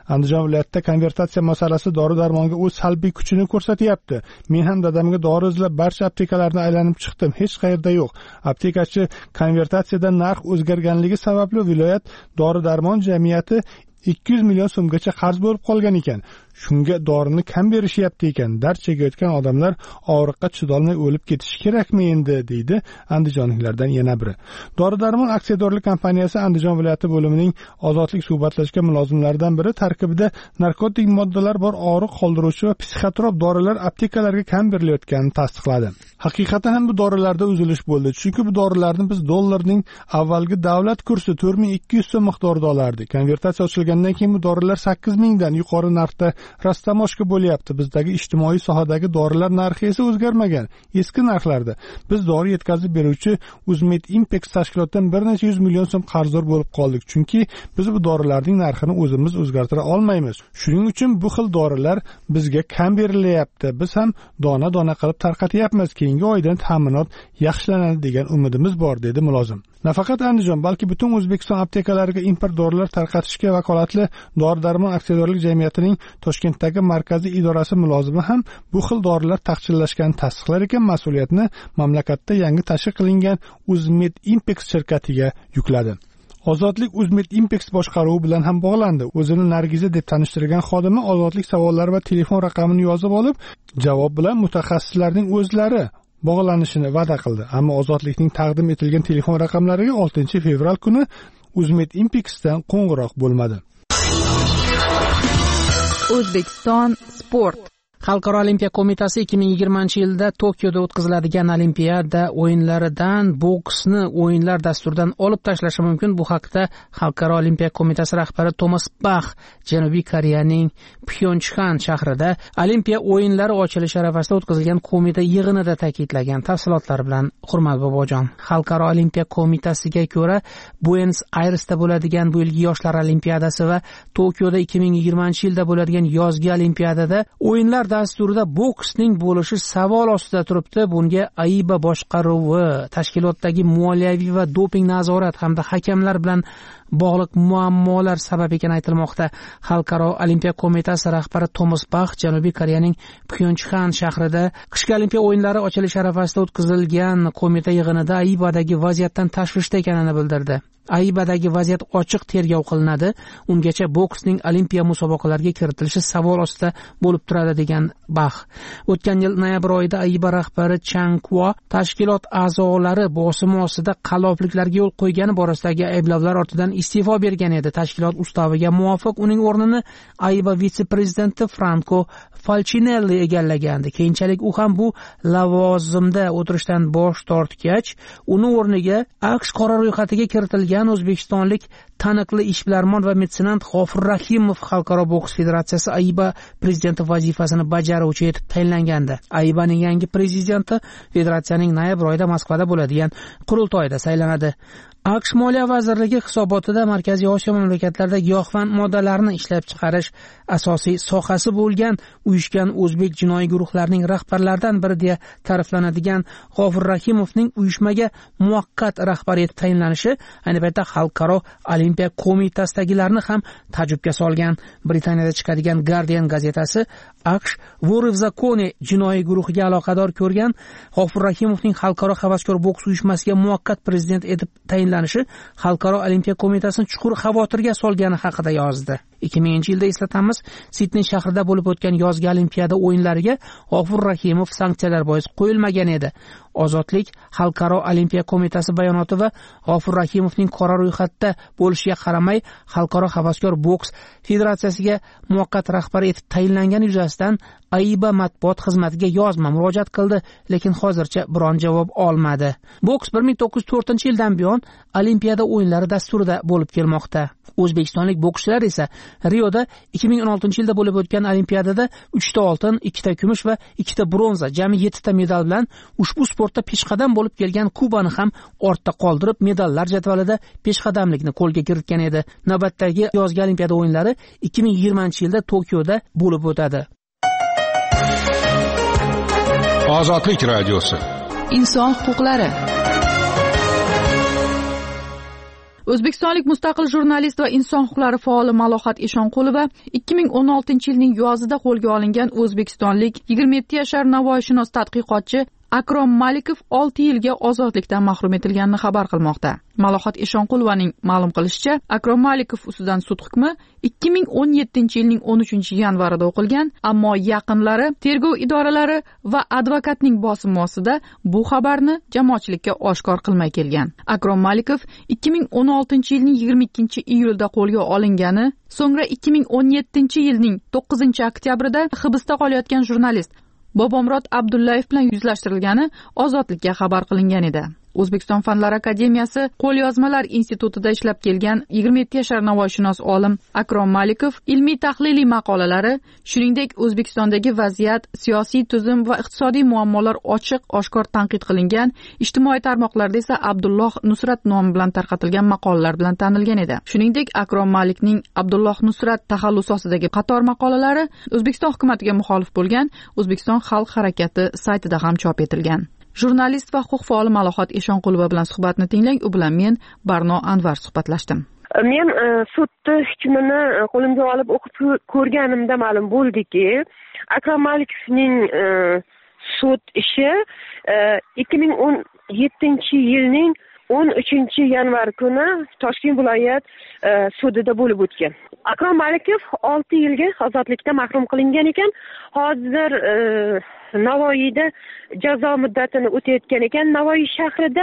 Andijon viloyatida konvertatsiya masalasi dori-darmonga o'z salbiy kuchini ko'rsatyapti. Men ham dadamga dori izlab barcha aptekalarni aylanib chiqdim, hech qayerda yo'q. Aptekachi konvertatsiyadan narx o'zgarganligi sababli viloyat dori-darmon jamiyati ikki yuz million so'mgacha qarz bo'lib qolgan ekan. Shunga dorini kam berishyapti ekan. Dard chekayotgan odamlar og'riqqa chidolmay o'lib ketishi kerakmi endi, deydi andijonliklardan yana biri. Dori-darmon aksiyadorlik kompaniyasi Andijon viloyati bo'limining ozodlik suhbatlashgan mulozimlaridan biri tarkibida narkotik moddalar bor og'riq qoldiruvchi va psixotrop dorilar aptekalarga kam berilayotganini tasdiqladi. Haqiqatan ham bu dorilarda uzilish bo'ldi, chunki bu dorilarni biz dollarning avvalgi davlat kursi to'rt ming ikki yuz so'm miqdorida olardik. Konvertatsiya ochilgandan keyin bu dorilar sakkiz ming dan yuqori narxda rastamoshka bo'lyapti. Bizdagi ijtimoiy sohadagi dorilar narxi esa o'zgarmagan, eski narxlarda. Biz dori yetkazib beruvchi Uzmed Impex tashkilotdan bir necha yuz million so'm qarzdor bo'lib qoldik, chunki biz bu dorilarning narxini o'zimiz o'zgartira olmaymiz. Shuning uchun bu xil dorilar bizga kam berilyapti. Biz ham dona-dona qilib tarqatyapmiz. Keyingi oydan ta'minot yaxshilanadi degan umidimiz bor, dedi mulozim. Nafaqat Andijon, balki butun O'zbekiston aptekalariga import dorilar tarqatishga vakolatli dori-darmon aksiyadorlik jamiyatining Toshkentdagi markaziy idorasi mulozimi ham bu xil dorilar taqchillashganini tasdiqlar ekan, mas'uliyatni mamlakatda yangi tashkil qilingan Uzmed Impex shirkatiga yukladi. Ozodlik Uzmed Impex boshqaruvi bilan ham bog'landi. O'zini Nargiza deb tanishtirgan xodimi ozodlik savollari va telefon raqamini yozib olib, javob bilan mutaxassislarning o'zlari bog'lanishini va'da qildi. Ammo ozodlikning taqdim etilgan telefon raqamlariga oltinchi fevral kuni Uzmed Impexdan qo'ng'iroq bo'lmadi. O'zbekiston sport. Xalqaro olimpiya qo'mitasi ikki ming yigirmanchi yilda Tokioda o'tkaziladigan olimpiada o'yinlaridan boksni o'yinlar dasturidan olib tashlashi mumkin. Bu haqda Xalqaro olimpiya qo'mitasi rahbari Tomas Bach Janubiy Koreyaning Pxyonchxan shahrida olimpiya o'yinlari ochilish arafasida o'tkazilgan qo'mita yig'inida ta'kidlagan. Tafsilotlar bilan Hurmat Bobojon. Xalqaro olimpiya qo'mitasiga ko'ra, Buenos Airesda bo'ladigan bu yilgi yoshlar olimpiadasi va Tokioda ikki ming yigirmanchi yilda bo'ladigan yozgi olimpiadada o'yinlar dasturida boksning bo'lishi savol ostida turibdi. Bunga AIBA boshqaruvi, tashkilotdagi moliyaviy va doping nazorat hamda hakamlar bilan bog'liq muammolar sabab ekani aytilmoqda. Xalqaro olimpiya qo'mitasi rahbari Tomas Bach Janubiy Koreyaning Pxyonchxan shahrida qishki olimpiya o'yinlari ochilish arafasida o'tkazilgan qo'mita yig'inida AIBAdagi vaziyatdan tashvishda ekanini bildirdi. AIBAdagi vaziyat ochiq tergov qilinadi. Ungacha boksning olimpiya musobaqalariga kiritilishi savol ostida bo'lib turadi, degan Bach. O'tgan yil noyabr oyida AIBA rahbari Chang Kuo tashkilot a'zolari bosim ostida qallobliklarga yo'l qo'ygani borasidagi ayblovlar ortidan iste'fo bergan edi. Tashkilot ustaviga muvofiq uning o'rnini AIBA vitse-prezidenti Franco Falcinelli egallagandi. Keyinchalik u ham bu lavozimda o'tirishdan bosh tortgach, uni o'rniga AQSh qora ro'yxatiga kiritilgan o'zbekistonlik taniqli ishbilarmon va metsenant G'ofur Rahimov Xalqaro boks federatsiyasi AIBA prezidenti vazifasini bajaruvchi etib tayinlangandi. AIBAning yangi prezidenti federatsiyaning noyabr oyida Moskvada bo'ladigan qurultoyda saylanadi. AQSh Moliya vazirligi hisobotida Markaziy Osiyo mamlakatlarida giyohvand moddalarni ishlab chiqarish asosiy sohasi bo'lgan uyushgan o'zbek jinoiy guruhlarining rahbarlaridan biri deya ta'riflanadigan G'ofur Rahimovning uyushmaga muvaqqat rahbar etib tayinlanishi ayni paytda Xalqaro olimpiya qo'mitasidagilarni ham tajubga solgan. Britaniyada chiqadigan Guardian gazetasi AQSh Vory v zakone jinoiy guruhiga aloqador ko'rgan G'ofur Rahimovning Xalqaro havaskor boks uyushmasiga muvaqqat prezident etib tayinlanishi Xalqaro olimpiya qo'mitasini chuqur xavotirga solgani haqida yozdi. ikki minginchi yilda eslatamiz, Sidney shahrida bo'lib o'tgan yozgi olimpiada o'yinlariga G'ofur Rahimov sanksiyalar bois qo'yilmagan edi. Ozodlik Xalqaro olimpiya qo'mitasi bayonoti va G'ofur Rahimovning qora ro'yxatda bo'lishiga qaramay Xalqaro havaskor boks federatsiyasiga muvaqqat rahbar etib tayinlangan yuzasidan AIBA matbuot xizmatiga yozma murojaat qildi, lekin hozircha biron javob olmadi. Boks bir ming to'qqiz yuz to'rtinchi yildan buyon olimpiada o'yinlari dasturida bo'lib kelmoqda. O'zbekistonlik bokschilar esa Rioda ikki ming o'n oltinchi yilda bo'lib o'tgan olimpiadada uchta oltin, ikkita kumush va ikkita bronza, jami yettita medal bilan ushbu sportda peshqadam bo'lib kelgan Kubani ham ortda qoldirib, medallar jadvalida peshqadamlikni qo'lga kiritgan edi. Navbatdagi yozgi olimpiada o'yinlari ikki ming yigirmanchi yilda Tokioda bo'lib o'tadi. Ozodlik radiosi. Inson huquqlari. O'zbekistonlik mustaqil jurnalist va inson huquqlari faoli Malohat Eshonqulova ikki ming o'n oltinchi yilning yozida qo'lga olingan o'zbekistonlik yigirma yetti yashar navoiyshunos tadqiqotchi Akrom Malikov olti yilga ozodlikdan mahrum etilganini xabar qilmoqda. Malohat Eshonqulovaning ma'lum qilishicha, Akrom Malikov ustidan sud hukmi ikki ming o'n yettinchi yilning o'n uchinchi yanvarida o'qilgan, ammo yaqinlari, tergov idoralari va advokatning bosimi ostida bu xabarni jamoatchilikka oshkor qilmay kelgan. Akrom Malikov ikki ming o'n oltinchi yilning yigirma ikkinchi iyulda qo'lga olingani, so'ngra ikki ming o'n yettinchi yilning to'qqizinchi oktyabrida hibsda qolayotgan jurnalist Bobomurod Abdullayev bilan yuzlashtirilgani ozodlikka xabar qilingan edi. O'zbekiston Fanlar akademiyasi qo'lyozmalar institutida ishlab kelgan yigirma yetti yashar navoiyshunos olim Akrom Malikov ilmiy tahliliy maqolalari, shuningdek O'zbekistondagi vaziyat, siyosiy tuzum va iqtisodiy muammolar ochiq oshkor tanqid qilingan, ijtimoiy tarmoqlarda esa Abdulloh Nusrat nomi bilan tarqatilgan maqolalar bilan tanilgan edi. Shuningdek, Akrom Malikning Abdulloh Nusrat taxallusi ostidagi qator maqolalari O'zbekiston hukumatiga muxolif bo'lgan O'zbekiston Xalq harakati saytida ham chop etilgan. Jurnalist va huquq faoli Malohat Eshonqulova bilan suhbatni tinglang. U bilan men Barno Anvar suhbatlashdim. Men sudni hukmini qo'limga olib o'qib ko'rganimda ma'lum bo'ldiki, Akrom Malikovning sud ishi ikki ming o'n yettinchi yilning o'n uchinchi yanvar kuni Toshkent viloyat sudida bo'lib o'tgan. Akrom Malikov olti yilga ozodlikdan mahrum qilingan ekan. Hozir Navoiyda jazo muddatini o'tayotgan ekan. Navoiy shahrida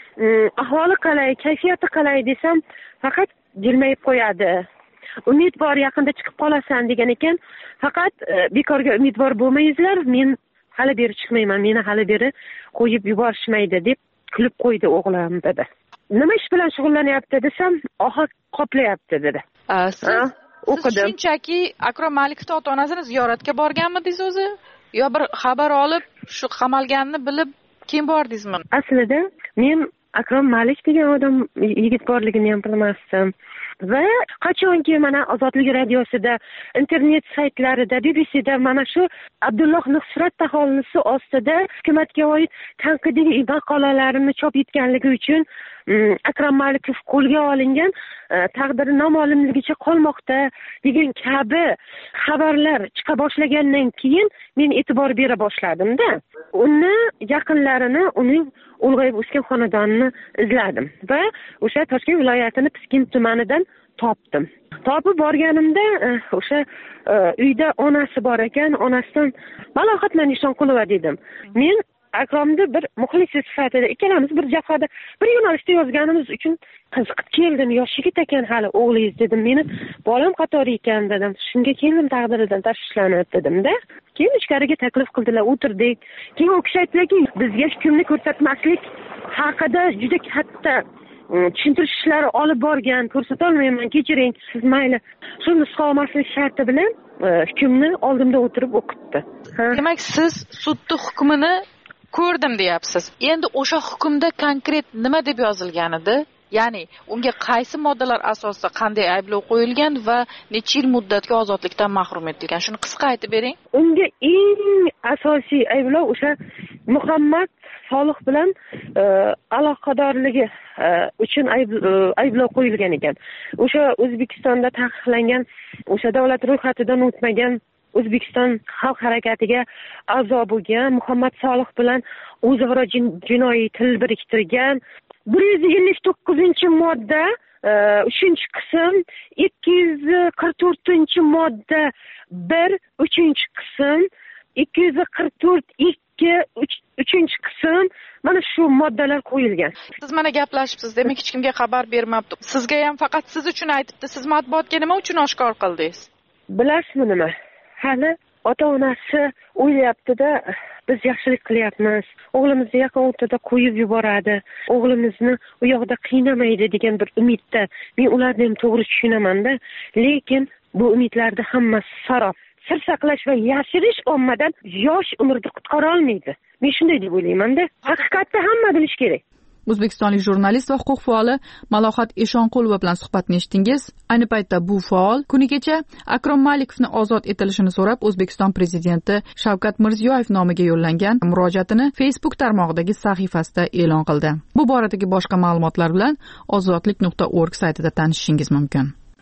ahvoli qalay, kayfiyati qalay desam, faqat jilmayib qo'yadi. Umidvor, yaqinda chiqib qolasan degan ekan. Faqat bekorga umidvor bo'lmaysizlar, men hali beri chiqmayman, meni hali beri qo'yib yuborishmaydi deb kulib qo'ydi o'g'lim dedi. Nima ish bilan shug'ullanyapti desam, ohak qoplayapti dedi. Siz o'qidim. Shunchaki Akrom Malikovning ota-onasini ziyoratga borganmidingiz o'zi? Yo bir xabar olib, shu qamalganini bilib keyin bordingizmi? Aslida men Akrom Malik degan odam yigit borligini ham bilmasdim. Va qachonki mana Ozodlik radiosida, internet saytlarida, B B C'da mana shu Abdulloh Nusrat taxallusi ostida hukumatga oid tanqidiy maqolalarini chop etganligi uchun Akrom Malikov qo'lga olingan, taqdiri noma'lumligicha qolmoqda degan kabi xabarlar chiqa boshlagandan keyin men e'tibor bera boshladim-da. Uni yaqinlarini, uning ulg'ayib o'sgan xonadonini izladim va o'sha Toshkent viloyatining Piskent tumanidan topdim. Topib borganimda o'sha uyda onasi bor ekan, onasidan Malohat Eshonqulova dedim. Men Akromni bir muxlis sifatida ikkalamiz bir jabhada bir yo'nalishda yozganimiz uchun qiziqib keldim. Yosh yigit ekan hali o'g'lingiz dedim. Meni bolam qatori ekan dedim. Shunga keldim, taqdiridan tashvishlanib dedim-da. Keyin ichkariga taklif qildilar, o'tirdik. Keyin u kishi aytdilarki, bizga hukmni ko'rsatmaslik haqida juda katta tushuntirish ishlari olib borgan, ko'rsata olmayman, kechiring, siz mayli. Shu nusxa olmaslik sharti bilan hukmni oldimda o'tirib o'qitdi. Demak, siz sudning hukmini ko'rdim deyapsiz. Endi o'sha hukmda konkret nima deb yozilgan edi? Ya'ni unga qaysi moddalar asosida qanday ayblov qo'yilgan va necha yil muddatga ozodlikdan mahrum etilgan? Shuni qisqa aytib bering. Unga eng asosiy ayblov o'sha Muhammad Solih bilan aloqadorligi uchun ayblov qo'yilgan ekan. O'sha O'zbekistonda taqiqlangan, o'sha davlat ro'yxatidan o'tmagan O'zbekiston Xalq harakatiga a'zo bo'lgan Muhammad Solih bilan o'zaro jinoiy til biriktirgan. bir yuz ellik to'qqizinchi modda, uchinchi qism, ikki yuz qirq to'rtinchi modda bir, uchinchi qism, ikki yuz qirq to'rt ikki, uchinchi qism, mana shu moddalar qo'yilgan. Siz mana gaplashibsiz, demak hech kimga xabar bermabdi. Sizga ham faqat siz uchun aytibdi. Siz matbuotga nima uchun oshkor qildingiz? Bilasizmi nima? Hali ota-onasi o'ylayapti-da, biz yaxshilik qilyapmiz, o'g'limizni yaqin o'rtada qo'yib yuboradi, o'g'limizni u yoqda qiynamaydi degan bir umidda. Men ularni ham to'g'ri tushunaman-da, lekin bu umidlarni hammasi sarob. Sir saqlash va yashirish ommadan yosh umrni qutqara olmaydi. Men shunday deb o'ylayman-da. Haqiqatni hamma bilish kerak. O'zbekistonlik jurnalist va huquq faoli Malohat Eshonqulova bilan suhbatni eshitdingiz. Ayni paytda bu faol kunigacha Akrom Malikovni ozod etilishini so'rab O'zbekiston prezidenti Shavkat Mirziyoyev nomiga yo'llangan murojaatini Facebook tarmog'idagi sahifasida e'lon qildi. Bu boradagi boshqa ma'lumotlar bilan ozodlik nuqta org saytida tanishishingiz mumkin.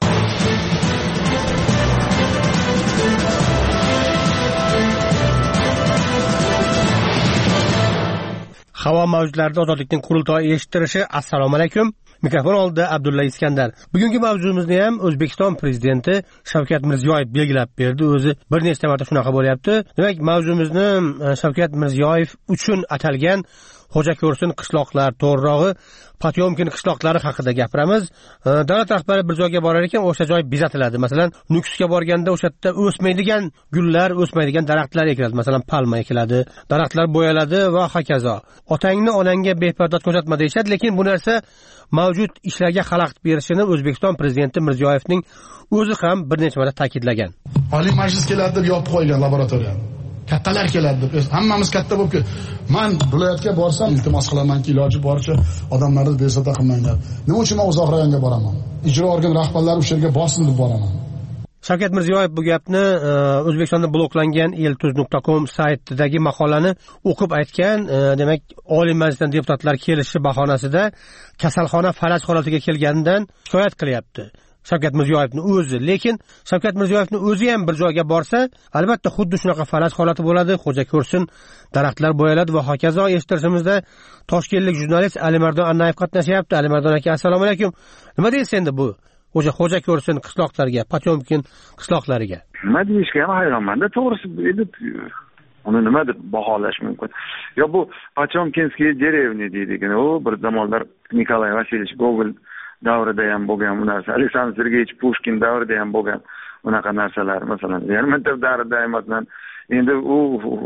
Havo mavjlarida ozodlikning qurultoyi eshittirishi. Assalomu alaykum. Mikrofon oldida Abdulla Iskandar. Bugungi mavzuimizni ham O'zbekiston prezidenti Shavkat Mirziyoyev belgilab berdi. O'zi bir nechta marta shunaqa bo'lyapti. Demak, mavzuimizni Shavkat Mirziyoyev uchun atalgan Xo'jako'rsin qishloqlar, to'g'rirog'i Potyomkin qishloqlari haqida gapiramiz. Davlat rahbari bir joyga borar ekan, o'sha joy bezatiladi. Masalan, Nukusga borganda o'sha yerda o'smaydigan gullar, o'smaydigan daraxtlar ekiladi. Masalan, palma ekiladi, daraxtlar bo'yaladi va hokazo. Otangni onangga bepardod ko'rsatma deyishadi, lekin bu narsa mavjud ishlarga xalaqit berishini O'zbekiston prezidenti Mirziyoyevning o'zi ham bir necha marta ta'kidlagan. Oliy Majlis keladi deb yopib qo'ygan laboratoriyani. Kattalar keladi deb, hammamiz katta bo'lib, men viloyatga borsam iltimos qilamanki, iloji boricha odamlarni bezovta qilmanglar. Nima uchun men uzoq rayonga boraman? Ijro organ rahbarlari o'sha yerga borsin deb boraman. Shavkat Mirziyoyev bu gapni O'zbekistonda bloklangan eltuz nuqta com saytidagi maqolani o'qib aytgan. Demak, Oliy Majlisdan deputatlar kelishi bahonasida kasalxona falaj holatiga kelganidan shikoyat qilyapti Shavkat Mirziyoyevning o'zi. Lekin Shavkat Mirziyoyevning o'zi ham bir joyga borsa, albatta xuddi shunaqa falaj holati bo'ladi. Xo'jako'rsin daraxtlar bo'yaladi va hokazo. Eshittirishimizda toshkentlik jurnalist Alimardon Annayev qatnashyapti. Alimardon aka, assalomu alaykum. Nima deysiz endi bu? O'sha Xo'jako'rsin qishloqlariga, Potyomkin qishloqlariga? Nima deyishga ham hayronman-da, to'g'risi. Endi uni nima deb baholash mumkin? Yo bu Potyomkinskiy derevni deydigan, u bir zamonlar Nikolay Vasilyevich Gogol davrida ham bo'lgan bu narsa, Aleksandr Sergeyevich Pushkin davrida ham bo'lgan unaqa narsalar, masalan, Lermontov davrida ham masalan, endi u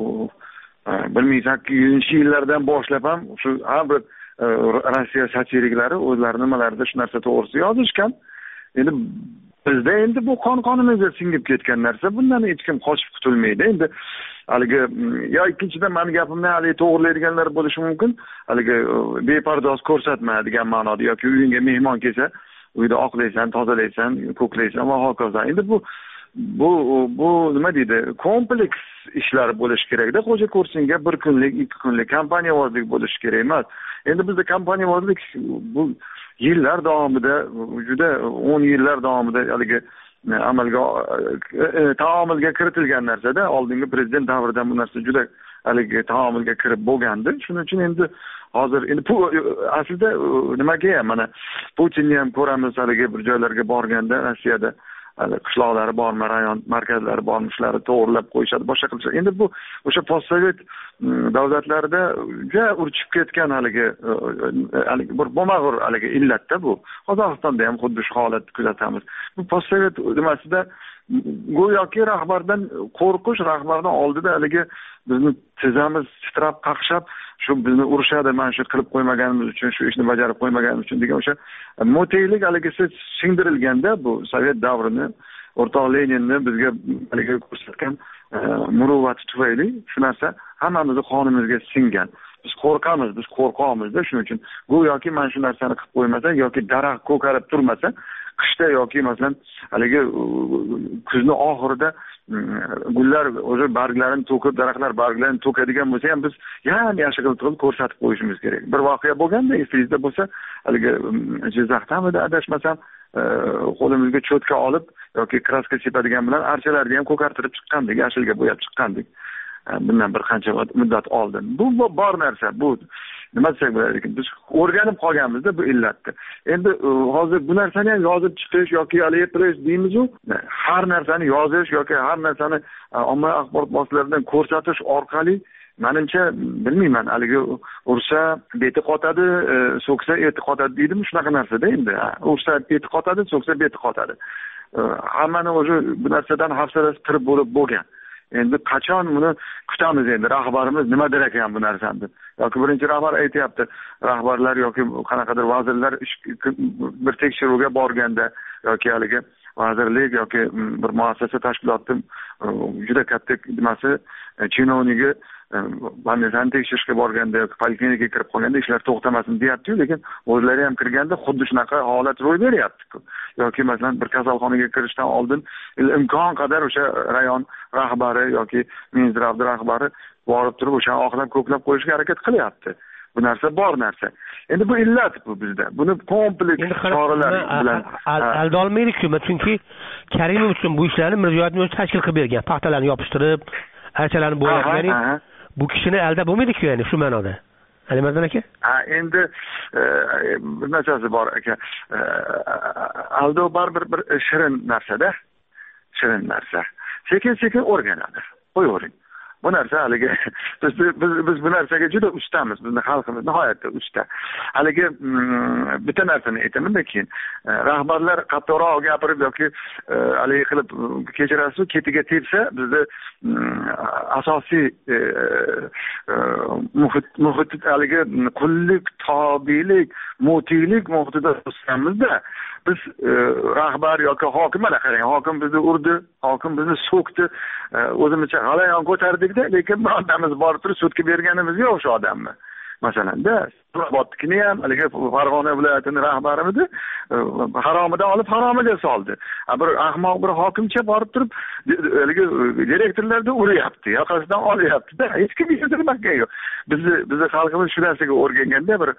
bir ming sakkiz yuzінші yillardan boshlab ham shu har bir Rossiya satiriklari o'zlari nimalarida shu narsa to'g'risida yozishgan. Endi bizda endi bu qon qonimizga singib ketgan narsa, bundan hech kim qochib qutulmaydi. Endi haligi yo ikkinchidan meni gapimni haligi to'g'rilaydiganlar bo'lishi mumkin. Haligi bepardoz ko'rsatma degan ma'noda, yoki uyingga mehmon kelsa, uyda oqlaysan, tozalaysan, ko'klaysan va hokazo. Endi bu bu bu nima deydi? Kompleks ishlar bo'lishi kerak-da. Xo'jako'rsinga bir kunlik, ikki kunlik kompaniyavozlik bo'lishi kerak emas. Endi bizda kompaniyavozlik bu yillar davomida, juda o'n yillar davomida haligi amalga taomilga kiritilgan narsada, oldingi prezident davrida bu narsa juda haligi taomilga kirib bo'lgandi. Shuning uchun endi hozir endi bu aslida nimaga ham mana Putinni ham ko'ramiz, haligi bir joylarga borganda Rossiyada qishloqlari bormi, rayon markazlari bormi, shularni to'g'rilab qo'yishadi, boshqa qilishadi. Endi bu o'sha postsovet davlatlarida juda urchib ketgan haligi haligi bir bo'lmag'ur haligi illatda bu. Qozog'istonda ham xuddi shu holatni kuzatamiz. Bu postsovet nimasida go'yoki rahbardan qo'rqish, rahbardan oldida haligi bizni tizamiz titrab qaqshab, shu bizni urushadi, mana shu qilib qo'ymaganimiz uchun, shu ishni bajarib qo'ymaganimiz uchun degan o'sha mo'taylik haligisi singdirilganda, bu sovet davrini, o'rtoq Leninni bizga haligi ko'rsatgan muruvvati tufayli shu narsa hammamizni qonimizga singan. Biz qo'rqamiz, biz qo'rqoqmizda, shuning uchun go'yoki mana shu narsani qilib qo'ymasak yoki daraxt ko'karib turmasa, qishda yoki masalan haligi kuzni oxirida gullar o'zi barglarini to'kib, daraxtlar barglarini to'kadigan bo'lsa ham biz ham yaxshi qilib ko'rsatib qo'yishimiz kerak. Bir voqea bo'lganda, esingizda bo'lsa, haligi Jizzaxdamida adashmasam, qo'limizga cho'tka olib yoki kraska sepadigan bilan archalarni ham ko'kartirib chiqqandik, yashilga bo'yab chiqqandik. Bundan bir qancha muddat oldin. Bu bor narsa, bu nima desak bo'ladi, lekin biz o'rganib qolganmizda bu illatni. Endi hozir bu narsani ham yozib chiqish yoki alaytirish deymiz-ku, har narsani yozish yoki har narsani ommaviy axborot vositalaridan ko'rsatish orqali menimcha, bilmayman, haligi ursa beti qotadi, so'ksa eti qotadi deydimi, shunaqa narsada endi. Ursa eti qotadi, so'ksa beti qotadi. Hammani o'sha bu narsadan hafsalasi kirib bo'lib bo'lgan. Endi qachon buni kutamiz endi, rahbarimiz nima der ekan bu narsani deb. Yoki birinchi rahbar aytayapti, rahbarlar yoki qanaqadir vazirlar bir tekshiruvga borganda yoki haligi vazirlik yoki bir muassasa tashkilotni juda katta nimasi chinovnigi bolnitsani tekshirishga borganda yoki poliklinikaga kirib qolganda ishlar to'xtamasin deyapti-yu, lekin o'zlari ham kirganda xuddi shunaqa holat ro'y beryapti. Yoki masalan bir kasalxonaga kirishdan oldin imkon qadar o'sha rayon rahbari yoki Minzdravda rahbari borib turib o'shani oqlab ko'klab qo'yishga harakat qilyapti. Bu narsa bor narsa. Endi bu illat bu bizda. Buni kompleks choralar bilan aldolmaylik-ku, chunki Karimov uchun bu ishlarni Mirziyoyevning o'zi tashkil qilib bergan. Paxtalarni yopishtirib, archalarni bo'yab, ya'ni bu kishini aldab bo'lmaydi-ku, ya'ni shu ma'noda. Alimardon aka? Ha, endi bir narsasi bor aka. Aldov baribir bir shirin narsa-da. Shirin narsa. Sekin-sekin o'rganadi. Qo'yavering. Bu narsa haligi biz biz biz bu narsaga juda ustamiz. Bizning xalqimiz nihoyatda usta. Haligi bitta narsani aytaman-da keyin rahbarlar qattiqroq gapirib yoki haligi qilib kechirasiz, ketiga tepsa bizni asosiy muhit muhit haligi qullik, tobiylik, mo'tiylik muhitida o'sganmiz-da. Biz rahbar yoki hokim mana qarang, hokim bizni urdi, hokim bizni so'kdi, o'zimizcha g'alayon ko'tardik-da, lekin birontamiz borib turib sudga berganimiz yo'q o'sha odamni. Masalan-da, Nurobodnikini ham, haligi Farg'ona viloyatining rahbarimizni haromidan olib haromiga soldi. Bir ahmoq bir hokimcha borib turib, haligi direktorlarni uryapti, yoqasidan olyapti-da, hech kim yashirmagan yo'q. Bizni bizni xalqimiz shu narsaga o'rganganda bir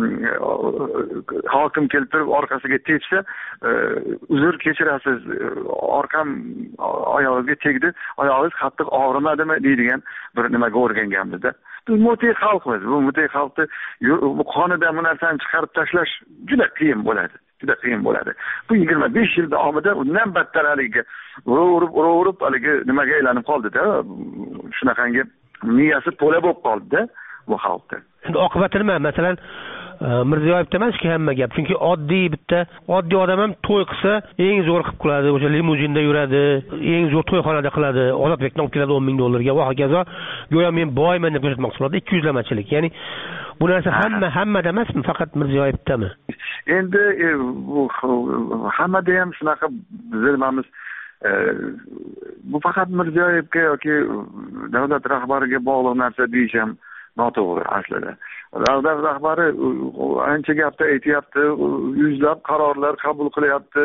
hokim keltirib orqasiga tepsa, uzr kechirasiz, orqam oyog'ingizga tegdi, oyog'ingiz qattiq og'rimadimi deydigan bir nimaga o'rganganmiz-da. Biz mo'tay xalqmiz. Bu mo'tay xalqni bu qonidan bu narsani chiqarib tashlash juda qiyin bo'ladi. Juda qiyin bo'ladi. Bu yigirma besh yil davomida undan battar haligi urib urib haligi nimaga aylanib qoldi-da. Shunaqangi miyasi to'la bo'lib qoldi-da bu xalqda. Endi oqibati nima? Masalan, Mirziyoyevda emas-ki hamma gap. Chunki oddiy bitta oddiy odam ham to'y qilsa, eng zo'r qilib qiladi, o'sha limuzinda yuradi, eng zo'r to'yxonada qiladi, Ozodbekdan olib keladi o'n ming dollarga va hokazo. Go'yo men boyman deb ko'rsatmoqchi bo'ladi, ikki yuz lamachilik. Ya'ni bu narsa hamma hammada emasmi, faqat Mirziyoyevdami? Endi bu hammada ham shunaqa bizimiz bu faqat Mirziyoyevga yoki davlat rahbariga bog'liq narsa deyish ham noto'g'ri aslida. Davlat rahbari ancha gapda aytyapti, yuzlab qarorlar qabul qilyapti.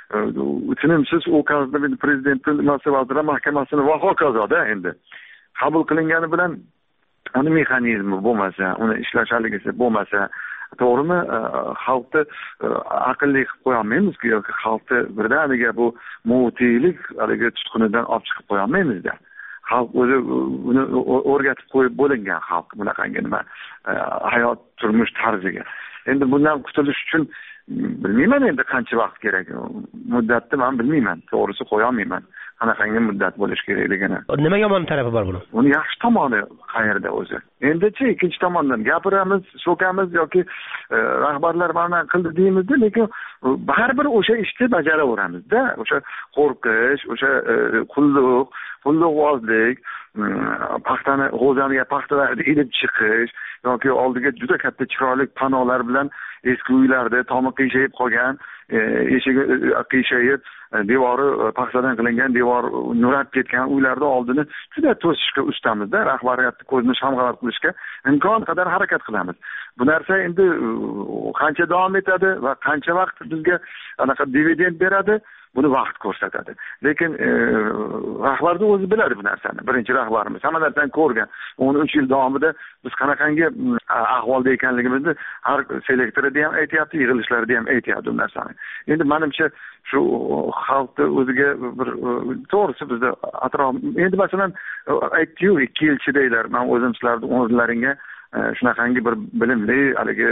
Tinimsiz o'kazda prezidentning nimasi vazirlar mahkamasini va hokazoda endi qabul qilingani bilan uni mexanizmi bo'lmasa, uni ishlash haligisi bo'lmasa, to'g'rimi? Xalqni aqlli qilib qo'ya olmaymiz-ku yoki xalqni birdaniga bu mo'tiylik haligi tutqunidan olib chiqib qo'ya olmaymiz-da. Xalq o'zi uni o'rgatib qo'yib bo'lingan xalq bunaqangi nima hayot turmush tarziga. Endi bundan qutulish uchun bilmayman endi qancha vaqt kerak. Muddatni men bilmayman, to'g'risi qo'ya olmayman. Qanaqangi muddat bo'lish kerakligini. Nima yomon tarafi bor buni? Uni yaxshi tomoni qayerda o'zi? Endi-chi ikkinchi tomondan gapiramiz, so'kamiz yoki rahbarlar mana qildi deymiz-da, lekin baribir o'sha ishni bajaraveramiz-da. O'sha qo'rqish, o'sha qulluq, qulluqvozlik, paxtani g'o'zaniga paxtalarni ilib chiqish yoki oldiga juda katta chiroyli panolar bilan eski uylarda tomi qiyshayib qolgan, eshigi qiyshayib, devori paxtadan qilingan, devor nurab ketgan uylarda oldini juda to'sishga ustamizda, rahbariyatni ko'zini shamg'alat qilishga imkon qadar harakat qilamiz. Bu narsa endi qancha davom etadi va qancha vaqt bizga anaqa dividend beradi, buni vaqt ko'rsatadi. Lekin rahbarni o'zi biladi bu narsani. Birinchi rahbarimiz hamma narsani ko'rgan. o'n uch yil davomida biz qanaqangi ahvolda ekanligimizni har selektorida ham aytyapti, yig'ilishlarda ham aytyapti bu narsani. Endi menimcha shu xalqni o'ziga bir to'g'risi bizda atrof endi masalan aytdi-yu ikki yil chidaylar. Men o'zim sizlarning o'rnlaringga shunaqangi bir bilimli, haligi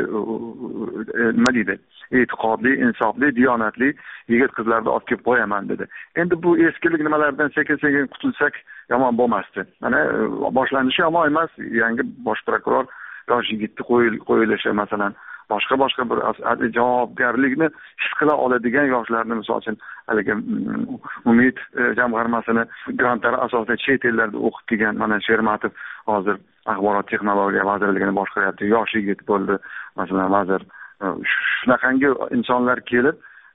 nima deydi, e'tiqodli, insofli, diyonatli yigit qizlarni olib kelib qo'yaman dedi. Endi bu eskilik nimalardan sekin-sekin qutulsak yomon bo'lmasdi. Mana boshlanishi yomon emas. Yangi bosh prokuror yosh yigitni qo'yilishi masalan boshqa boshqa bir javobgarlikni his qila oladigan yoshlarni misol uchun haligi Umid jamg'armasini grantlari asosida chet ellarda o'qib kelgan mana Shermatov hozir axborot texnologiya vazirligini boshqaryapti. Yosh yigit bo'ldi masalan vazir. Shunaqangi insonlar kelib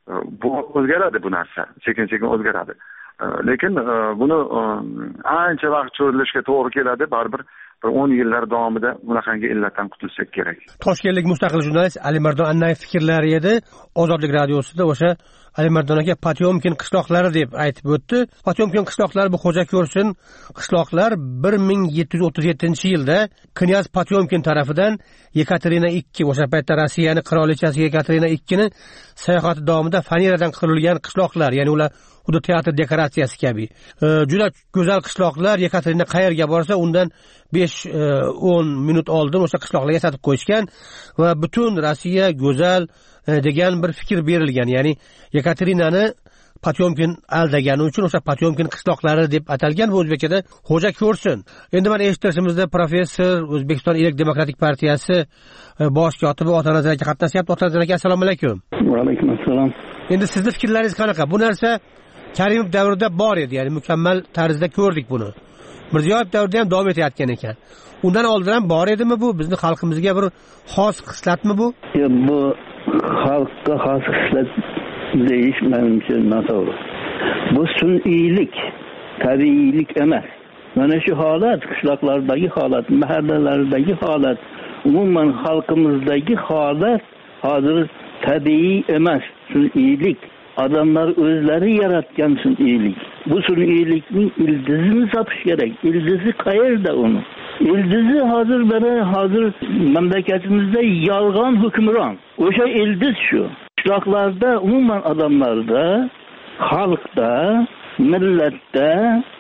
bu o'zgaradi bu narsa, sekin sekin o'zgaradi. Lekin buni ancha vaqt cho'zilishga to'g'ri keladi, baribir bir o'n yillar davomida bunaqangi illatdan qutulsak kerak. Toshkentlik mustaqil jurnalist Alimardon Annayev fikrlari edi. Ozodlik radiosida o'sha Alimardon aka Potyomkin qishloqlari deb aytib o'tdi. Potyomkin qishloqlari bu Xo'ja Ko'rsin qishloqlar bir ming yetti yuz o'ttiz yettinchi yilda knyaz Potyomkin tarafidan Yekaterina ikkinchi o'sha paytda Rossiyaning qirolichasi Yekaterina ikkinchi sayohati davomida faneradan qurilgan qishloqlar, ya'ni ular xuddi teatr dekoratsiyasi kabi. Juda go'zal qishloqlar. Yekaterina qayerga borsa undan besh o'n minut oldin o'sha qishloqlarga sotib qo'yishgan va butun Rossiya go'zal degan bir fikr berilgan. Ya'ni Yekaterinani Potyomkin aldagani uchun o'sha Potyomkin qishloqlari deb atalgan. Bu o'zbekchada Xo'ja Ko'rsin. Endi mana eshittirishimizda professor O'zbekiston Elek demokratik partiyasi bosh kotibi Otanazar aka qatnashyapti. Otanazar aka, assalomu alaykum. Va alaykum assalom. Endi sizni fikrlaringiz qanaqa? Bu narsa Karimov davrida bor edi, ya'ni mukammal tarzda ko'rdik buni. Mirziyoyev davrida ham davom etayotgan ekan. Undan oldin ham bor edimi bu? Bizni xalqimizga bir xos xislatmi bu? Bu xalqqa xos xislat deyish menimcha noto'g'ri. Bu sun'iylik, tabiiylik emas. Mana shu holat, qishloqlardagi holat, mahallalardagi holat, umuman xalqimizdagi holat hozir tabiiy emas, sun'iylik. Odamlar o'zlari yaratgan sun'iylik. Bu sun'iylikning ildizini topish kerak. Ildizi qayerda uni? Ildizi hozir mana hozir mamlakatimizda yolg'on hukmron. O'sha ildiz shu. Qishloqlarda, umuman odamlarda, xalqda, millatda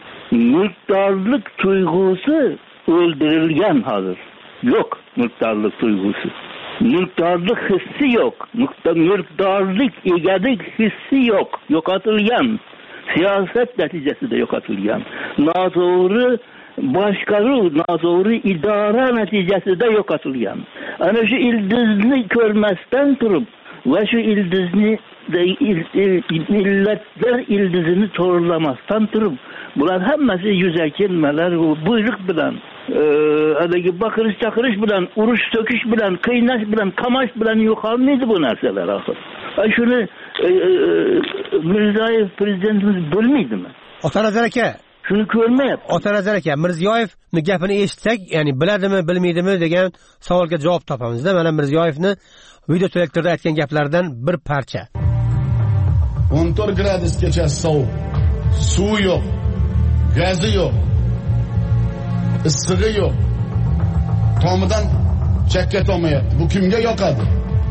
mulkdorlik tuyg'usi o'ldirilgan hozir. Yo'q mulkdorlik tuyg'usi. Mulkdorlik hissi yo'q. Mulkdorlik, egalik hissi yo'q. Yo'qotilgan. Siyosat natijasida yo'qotilgan. Noto'g'ri boshqaruv, noto'g'ri idora natijasida yo'qotilgan. Ana shu ildizni ko'rmasdan turib va shu ildizni millatlar ildizini to'g'rilamasdan turib, bular hammasi yuzaki nimalar buyruq bilan, haligi baqirish chaqirish bilan, urush so'kish bilan, qiynash bilan, qamash bilan yo'qolmaydi bu narsalar axir. Shuni Mirziyoyev prezidentimiz bilmaydimi? Otanazar aka, shuni ko'rmayapti. Otanazar aka, Mirziyoyevning gapini eshitsak, ya'ni biladimi, bilmaydimi degan savolga javob topamiz-da. Mana Mirziyoyevni video selektorda aytgan gaplaridan bir parcha. o'n to'rt gradusgacha sovuq, suv yo'q, gazi yo'q, issig'i yo'q, tomidan chakka tomayapti. Bu kimga yoqadi?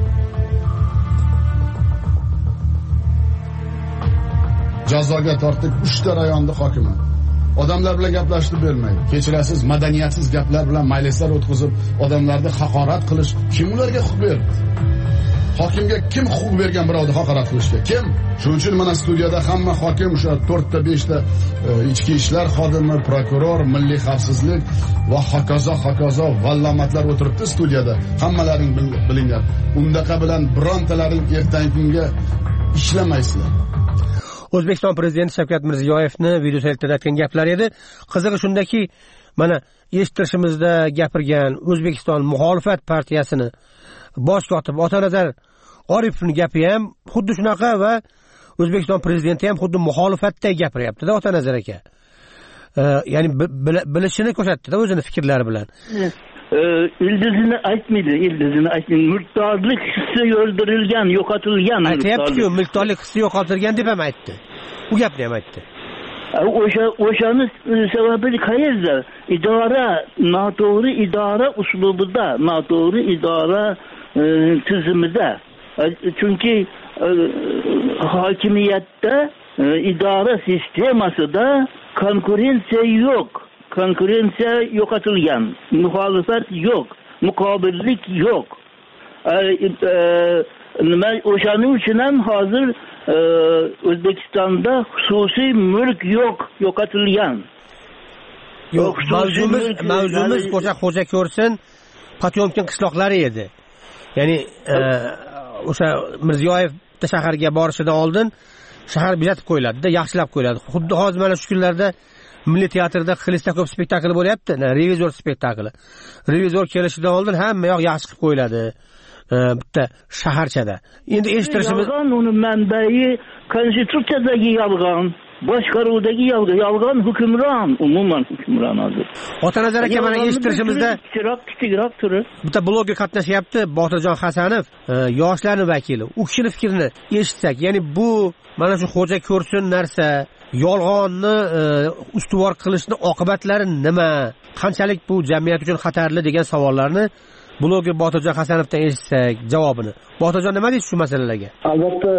Jazoga tortib uchta rayonda hokimi. Odamlar bilan gaplashib bermaydi. Kechirasiz, madaniyatsiz gaplar bilan majlislar o'tkazib, odamlarni haqorat qilish kim ularga huquq berdi? Hokimga kim huquq bergan birovni haqorat qilishga? Kim? Shuning uchun mana studiyada hamma hokim o'sha to'rtta beshta ichki ishlar xodimi, prokuror, milliy xavfsizlik va hokazo hokazo vallomatlar o'tiribdi studiyada. Hammalaring bilinglar. Undaqa bilan birontalaring ertangi kunga ishlamaysizlar. O'zbekiston prezidenti Shavkat Mirziyoyevni video selektorda aytgan gaplari edi. Qizig'i shundaki, mana eshittirishimizda gapirgan O'zbekiston muxolifat partiyasini bosh kotibi Otanazar Oripovning gapi ham xuddi shunaqa va O'zbekiston prezidenti ham xuddi muxolifatday gapiryapti-da Otanazar aka. Ya'ni bilishini ko'rsatdi-da o'zini fikrlari bilan. Ildizini aytmaydi, ildizini aytmaydi. Mulkdorlik hissi o'ldirilgan, yo'qotilgan. Aytayapti-ku, mulkdorlik hissi yo'qotilgan deb ham aytdi. Bu gapni ham aytdi. O'sha o'shani sababi qayerda? Idora, noto'g'ri idora uslubida, noto'g'ri idora tizimida. Chunki hokimiyatda, idora sistemasida konkurensiya yo'q. Konkurensiya yo'qotilgan, muxolifat yo'q, muqobillik yo'q. Nima o'shaning uchun ham hozir O'zbekistonda xususiy mulk yo'q, yo'qotilgan. Yo'q, mavzumiz mavzumiz o'sha Xo'ja Ko'rsin, Potyomkin qishloqlari edi. Ya'ni o'sha Mirziyoyev shaharga borishidan oldin shahar bezatib qo'yiladi-da, yaxshilab qo'yiladi. Xuddi hozir mana shu kunlarda Milliy teatrda Xlistokov spektakli bo'lyapti, revizor spektakli. Revizor kelishidan oldin hamma yoq yaxshi qilib qo'yiladi. bitta shaharchada. Endi eshittirishimiz yolg'on, uni manbai konstitutsiyadagi yolg'on, boshqaruvdagi yolg'on, yolg'on hukmron, umuman hukmron hozir. Otanazar aka, mana eshittirishimizda kichikroq kichikroq turib bitta blogga qatnashyapti Botirjon Hasanov, yoshlarning vakili. U kishini fikrini eshitsak, ya'ni bu mana shu xo'ja ko'rsin narsa, yolg'onni ustuvor qilishni oqibatlari nima, qanchalik bu jamiyat uchun xatarli degan savollarni blogger Botirjon Hasanovdan eshitsak javobini. Botirjon, nima deysiz shu masalalarga? Albatta,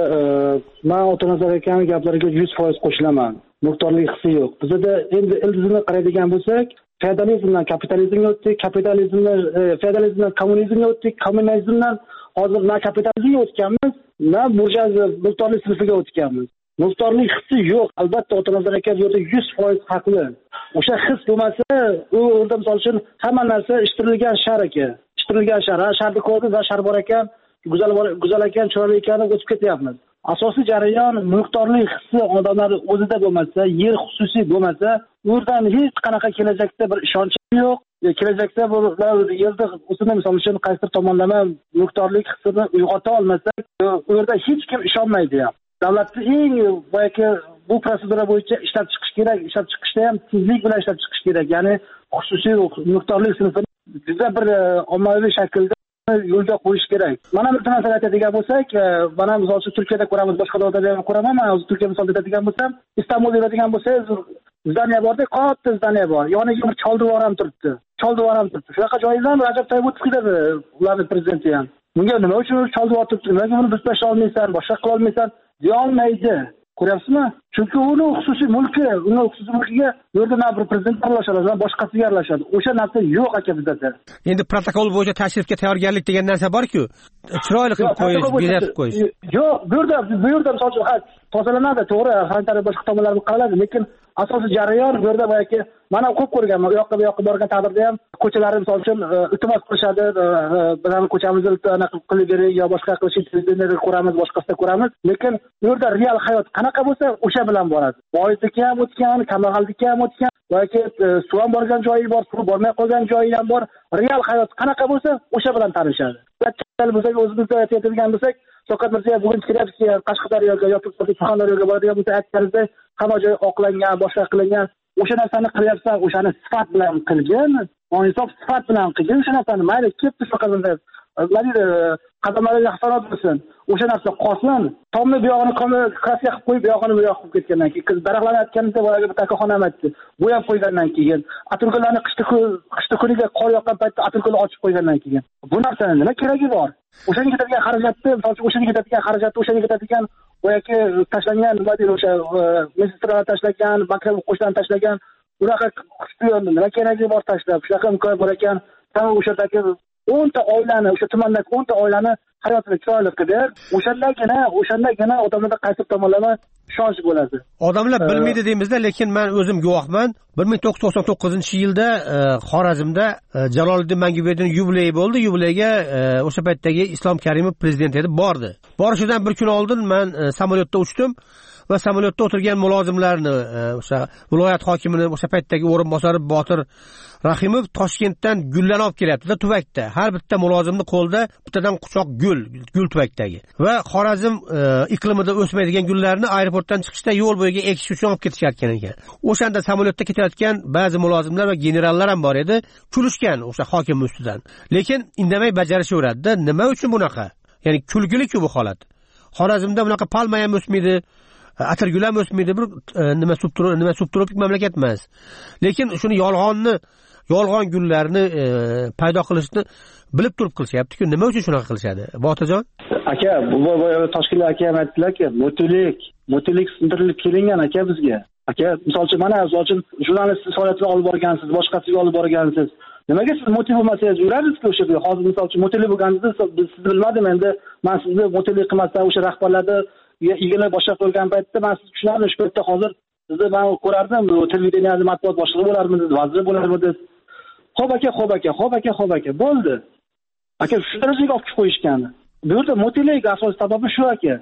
men Otanazar akaning gaplariga yuz foiz qo'shilaman. Mulkdorlik hissi yo'q. Bizda endi ildizini qaraydigan bo'lsak, feodalizmdan kapitalizmga o'tdik, kapitalizmdan feodalizmdan kommunizmga o'tdik, kommunizmdan hozir na kapitalizmga o'tganmiz, na burjuaziya mulkdorlik sinfiga o'tganmiz. Mulkdorlik hissi yo'q. Albatta Otanazar aka bu yerda yuz foiz haqli. O'sha his bo'lmasa, u o'rda misol uchun hamma narsa ishtirilgan shar aka. Ishtirilgan shar, sharni ko'rdik va shar bor ekan, go'zal go'zal ekan, chiroyli ekan, o'tib ketyapmiz. Asosiy jarayon mulkdorlik hissi odamlar o'zida bo'lmasa, yer xususiy bo'lmasa, ulardan hech qanaqa kelajakda bir ishonch yo'q. Kelajakda bu yerda o'zini misol uchun qaysi tomonlama mulkdorlik hissini uyg'ota olmasak, u yerda hech kim ishonmaydi ham. Davlatning eng boyagi bu prosedura bo'yicha ishlab chiqish kerak, ishlab chiqishda ham tezlik bilan ishlab chiqish kerak. Ya'ni xususiy mulkdorlik sinfini juda bir ommaviy shaklda yo'lga qo'yish kerak. Mana bir narsa aytadigan bo'lsak, mana misol uchun Turkiyada ko'ramiz, boshqa davlatlarda ham ko'raman. Men hozir Turkiya misolida aytadigan bo'lsam, Istanbulda aytadigan bo'lsangiz, zdaniya borda, katta zdaniya bor. Yoniga bir choldivor ham turibdi. Choldivor ham turibdi. Shunaqa joydan Rajab Tayyip o'tkazadi ularning prezidenti ham. Bunga nima uchun choldivor turibdi? Nimaga buni buzib tashlay olmaysan, boshqa qila olmaysan? Deya olmaydi. Ko'ryapsizmi? Chunki uni xususiy mulki, uni xususiy mulkiga yerda na bir prezident aralashadi, na boshqasiga aralashadi. O'sha narsa yo'q aka bizda. Endi protokol bo'yicha tashrifga tayyorgarlik degan narsa bor-ku, chiroyli qilib qo'yish, bezatib qo'yish. Yo'q, bu yerda bu yerda misol uchun tozalanadi, to'g'ri, sanitariya boshqa tomonlarga qaraladi, lekin asosiy jarayon bu yerda boyaki mana ko'p ko'rganman, u yoqqa bu yoqqa borgan taqdirda ham ko'chalarni misol uchun iltimos qilishadi, bizning ko'chamizni anaqa qilib bering yo boshqa qilishni ko'ramiz, boshqasida ko'ramiz, lekin bu yerda real hayot qanaqa bo'lsa, o'sha bilan boradi. Boylikka ham o'tgan, kambag'allikka ham o'tgan, yoki suv ham borgan joyi bor, suv bormay qolgan joyi ham bor. Real hayot qanaqa bo'lsa, o'sha bilan tanishadi. Bizga o'zimizda aytadigan bo'lsak, Shavkat Mirziyoyev bugun kelyapti, Qashqadaryoga yoki Surxondaryoga boradigan bo'lsa, aytganingizda hamma joy oqlangan, boshqa qilingan. O'sha narsani qilyapsan, o'shani sifat bilan qilgin, oinsof sifat bilan qilgin, o'sha narsani mayli ketdi shu qadamda. Mayli qadamlarga hasanat bo'lsin. O'sha narsa qolsin. Tomni bu yog'ini kraska qilib qo'yib, bu yog'ini bu yoqqa qilib ketgandan keyin, qiz daraxtlarni aytganimda boyaga bir takoxonam aytdi. Bu ham qo'ygandan keyin, atirgullarni qishda qishda kuniga qor yoqqan paytda atirgulni ochib qo'ygandan keyin. Bu narsaning nima keragi bor? O'shanga ketadigan xarajatni, masalan, o'shanga ketadigan xarajatni, o'shanga ketadigan boyagi tashlangan, nima deydi, o'sha mesestralar tashlangan, maktab o'quvchilarni tashlangan, unaqa qilib nima keragi bor tashlab, shunaqa imkoniyat bor ekan, tamom o'shadagi o'nta oilani, o'sha tumandagi o'nta oilani hayotini chiroyli qilib, o'shandagina, o'shandagina odamlarda qaysi tomonlama ishonch bo'ladi. Odamlar bilmaydi deymizda, lekin men o'zim guvohman. bir ming to'qqiz yuz to'qson to'qqizinchi yilda Xorazmda Jaloliddin Manguberdining yubileyi bo'ldi. Yubileyga o'sha paytdagi Islom Karimov prezident edi, bordi. Borishidan bir kun oldin men samolyotda uchdim va samolyotda o'tirgan mulozimlarni, o'sha viloyat hokimining o'sha paytdagi o'rinbosari Botir Rahimov Toshkentdan gullarni olib kelyapti-da, tuvakda. Har bitta mulozimning qo'lida bittadan quchoq gul, gul tuvakdagi. Va Xorazm iqlimida o'smaydigan gullarni aeroportdan chiqishda yo'l bo'yiga ekish uchun olib ketishayotgan ekan. O'shanda samolyotda ketayotgan ba'zi mulozimlar va generallar ham bor edi, kulishgan o'sha hokim ustidan. Lekin indamay bajarishaveradi-da. Nima uchun bunaqa? Ya'ni kulgili-ku bu holat. Xorazmda bunaqa palma ham o'smaydi. Atirgul ham o'smaydi, bir nima subtropik nima subtropik mamlakat emas. Lekin shuni yolg'onni, yolg'on gullarni e, paydo qilishni bilib turib qilishyapti-ku. Nima uchun shunaqa qilishadi? Botirjon? Aka, bu Toshkentlik aka ham aytdilar-ki, motilik, motilik sindirilib kelingan aka bizga. Aka, misol uchun mana misol uchun jurnalistlik faoliyatini olib borgansiz, boshqasiga olib borgansiz. Nimaga siz motiv bo'lmasangiz yurardingiz-ku o'sha yerda? Hozir misol uchun motiv bo'lganingizni siz bilmadim endi. Men sizni motivlik qilmasdan o'sha rahbarlarni igina boshqa qo'ygan paytda men sizni tushunardim. Shu paytda hozir sizni men ko'rardim, televideniyada matbuot boshlig'i bo'larmidingiz, vazir bo'larmidingiz. Xo'p aka, xo'p aka, xo'p aka, xo'p aka, bo'ldi. Aka, shu darajaga olib qo'yishgan. Bu yerda motivlik asosiy sababi shu aka.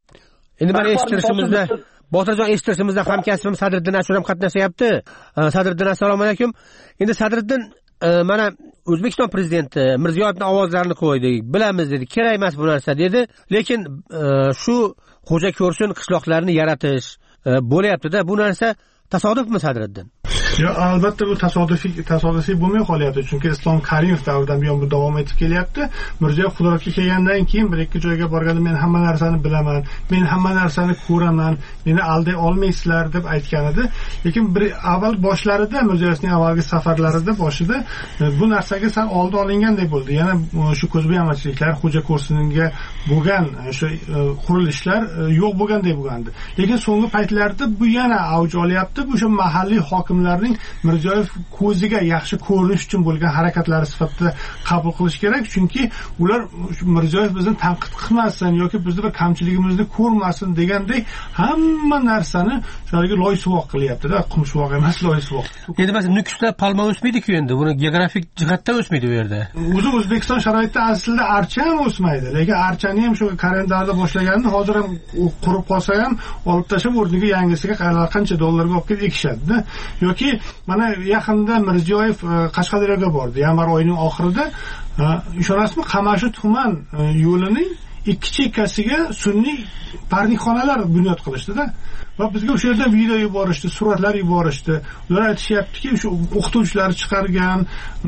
Endi mana eshittirishimizda Botirjon eshittirishimizda hamkasbim Sadriddin Ashur ham qatnashyapti. Sadriddin, assalomu alaykum. Endi Sadriddin, mana O'zbekiston prezidenti Mirziyoyevning ovozlarini qo'ydik, bilamiz dedi, kerak emas bu narsa dedi, lekin shu xo'ja ko'rsin qishloqlarni yaratish bo'layapti-da, bu narsa tasodifmi Sadriddin? Yo, albatta bu tasodifiy tasodifiy bo'lmay qolyapti, chunki Islom Karimov davridan buyon bu davom etib kelyapti. Mirziyoyev qudratga kelgandan keyin bir ikki joyga borganda men hamma narsani bilaman, men hamma narsani ko'raman, meni alday olmaysizlar deb aytgan edi. Lekin bir avval boshlarida Mirziyoyevning avvalgi safarlarida boshida bu narsaga sal oldi olinganday bo'ldi. Yana shu ko'zbo'yamachiliklar, xo'ja ko'rsinga bo'lgan o'sha qurilishlar yo'q bo'lganday bo'lgandi. Lekin so'nggi paytlarda bu yana avj olyapti. Bu shu mahalliy hokimlarning Mirziyoyev ko'ziga yaxshi ko'rinish uchun bo'lgan harakatlari sifatida qabul qilish kerak, chunki ular Mirziyoyev bizni tanqid qilmasin yoki bizni bir kamchiligimizni ko'rmasin degandek hamma narsani shunga loysuvoq qilyapti-da, qumshuvoq emas, loysuvoq. Endi biz Nukusda palma o'smaydi-ku endi, buni geografik jihatdan o'smaydi bu yerda. O'zi O'zbekiston sharoitida aslida archa ham o'smaydi, lekin archani ham shu kalendarda boshlaganini hozir ham qurib qolsa ham olib tashlab o'rniga yangisiga qancha dollarga olib kelib ekishadi-da. Yoki mana yaqinda Mirziyoyev Qashqadaryoga bordi, yanvar oyining oxirida. Ishonasizmi, Qamashi tuman yo'lining ikki chekkasiga sun'iy parnikxonalar bunyod qilishdi-da. Va bizga o'sha yerda video yuborishdi, suratlar yuborishdi. Ular aytishyaptiki, shu o'qituvchilar chiqargan,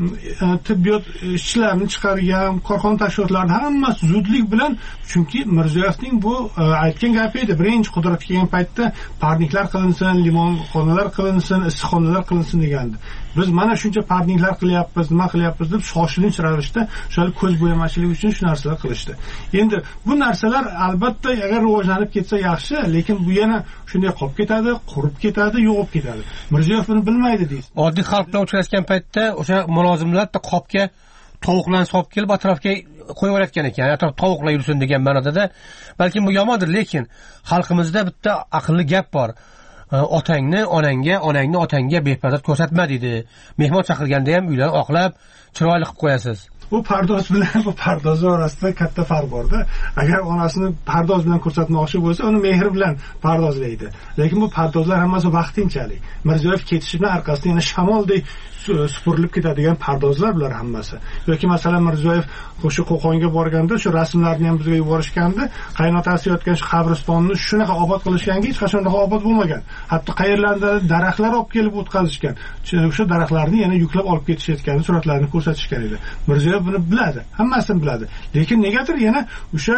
tibbiyot ishchilarini chiqargan, korxona tashkilotlarini hammasi zudlik bilan, chunki Mirziyoyevning bu aytgan gapi edi. Birinchi qudratga kelgan paytda parniklar qilinsin, limonxonalar qilinsin, issiqxonalar qilinsin degandi. Biz mana shuncha parniklar qilyapmiz, nima qilyapmiz deb shoshilinch ravishda o'sha ko'z bo'yamachilik uchun shu narsalar qilishdi. Endi bu narsalar albatta agar rivojlanib ketsa yaxshi, lekin bu yana shunday qolib ketadi, qurib ketadi, yo'qib ketadi. Mirziyoyev buni bilmaydi deysiz. Oddiy xalq bilan uchrashgan paytda o'sha mulozimlar qopga tovuqlarni solib kelib atrofga qo'yib yuborayotgan ekan, atrof tovuqlar yursin degan ma'noda. Balkim bu yomondir, lekin xalqimizda bitta aqlli gap bor. Otangni onangga, onangni otangga bepardoz ko'rsatma deydi. Mehmon chaqirganda ham uylarni oqlab, chiroyli qilib qo'yasiz. Bu pardoz bilan bu pardoz orasida katta farq bor-da. Agar onasini pardoz bilan ko'rsatmoqchi bo'lsa, uni mehr bilan pardozlaydi. Lekin bu pardozlar hammasi vaqtinchalik. Mirziyoyev ketishidan orqasidan yana shamoldek supurilib ketadigan pardozlar bular hammasi. Yoki masalan Mirziyoyev o'sha Qo'qonga borganda shu rasmlarni ham bizga yuborishganda, qaynotasi yotgan shu qabristonni shunaqa obod qilishganga hech qachon obod bo'lmagan. Hatto qayerlarda daraxtlar olib kelib o'tkazishgan. O'sha daraxtlarni yana yuklab olib ketishayotgan suratlarni ko'rsatishgan edi. Mirziyoyev buni biladi, hammasini biladi. Lekin negadir yana o'sha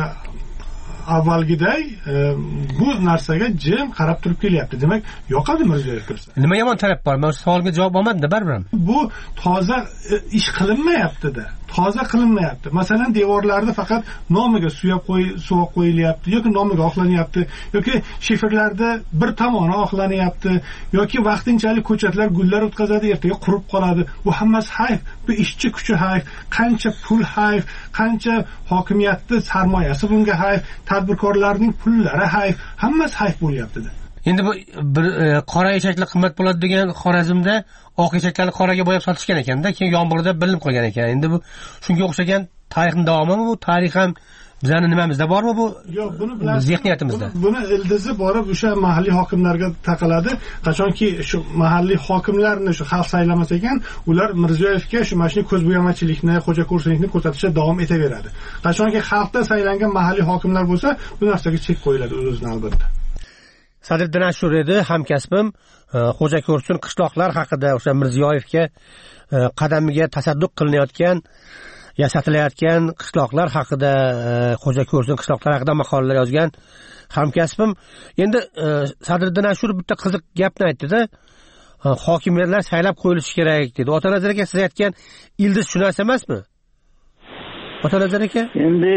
avvalgiday bu narsaga jim qarab turib kelyapti. Demak, yoqadi Mirziyoyev kirsa. Nima yomon taraf bor? Men savolga javob olmadim-da baribir. Bu toza ish qilinmayapti-da. Toza qilinmayapti. Masalan, devorlarda faqat nomiga suyab qo'y, suv qo'yilyapti yoki nomiga oqlanyapti, yoki shiferlarda bir tomoni oqlanyapti, yoki vaqtinchalik ko'chatlar gullar o'tkazadi, ertaga qurib qoladi. Bu hammasi hayf. Bu ishchi kuchi hayf, qancha pul hayf, qancha hokimiyatni sarmoyasi bunga hayf, tadbirkorlarning pullari hayf, hammasi hayf bo'lyapti-da. Endi bu bir qora eshaklar qimmat bo'ladi degan Xorazmda oq eshaklarni qoraga bo'yab sotishgan ekanda, keyin yomg'irda bilinib qolgan ekan. Endi bu shunga o'xshagan tarixning davomimi bu? Tarix ham bizning nimamizda bormi bu? Yo'q, buni bilasiz. Zehniyatimizda. Buni ildizi borib o'sha mahalliy hokimlarga taqaladi. Qachonki shu mahalliy hokimlarni shu xalq saylamas ekan, ular Mirziyoyevga shu mashina ko'zbo'yamachilikni, xo'ja ko'rsinlikni ko'rsatishda davom etaveradi. Qachonki xalqdan saylangan mahalliy hokimlar bo'lsa, bu narsaga chek qo'yiladi o'zidan albatta. Sadriddin Ashur edi hamkasbim, xo'ja ko'rsin qishloqlar haqida o'sha Mirziyoyevga qadamiga tasadduq qilinayotgan, yasatilayotgan qishloqlar haqida, xo'ja ko'rsin qishloqlar haqida maqolalar yozgan hamkasbim. Endi Sadriddin Ashur bitta qiziq gapni aytdi-da, hokimiyatlar saylab qo'yilishi kerak dedi. Otanazar aka, siz aytgan ildiz shu narsa emasmi? Otanazar aka? Endi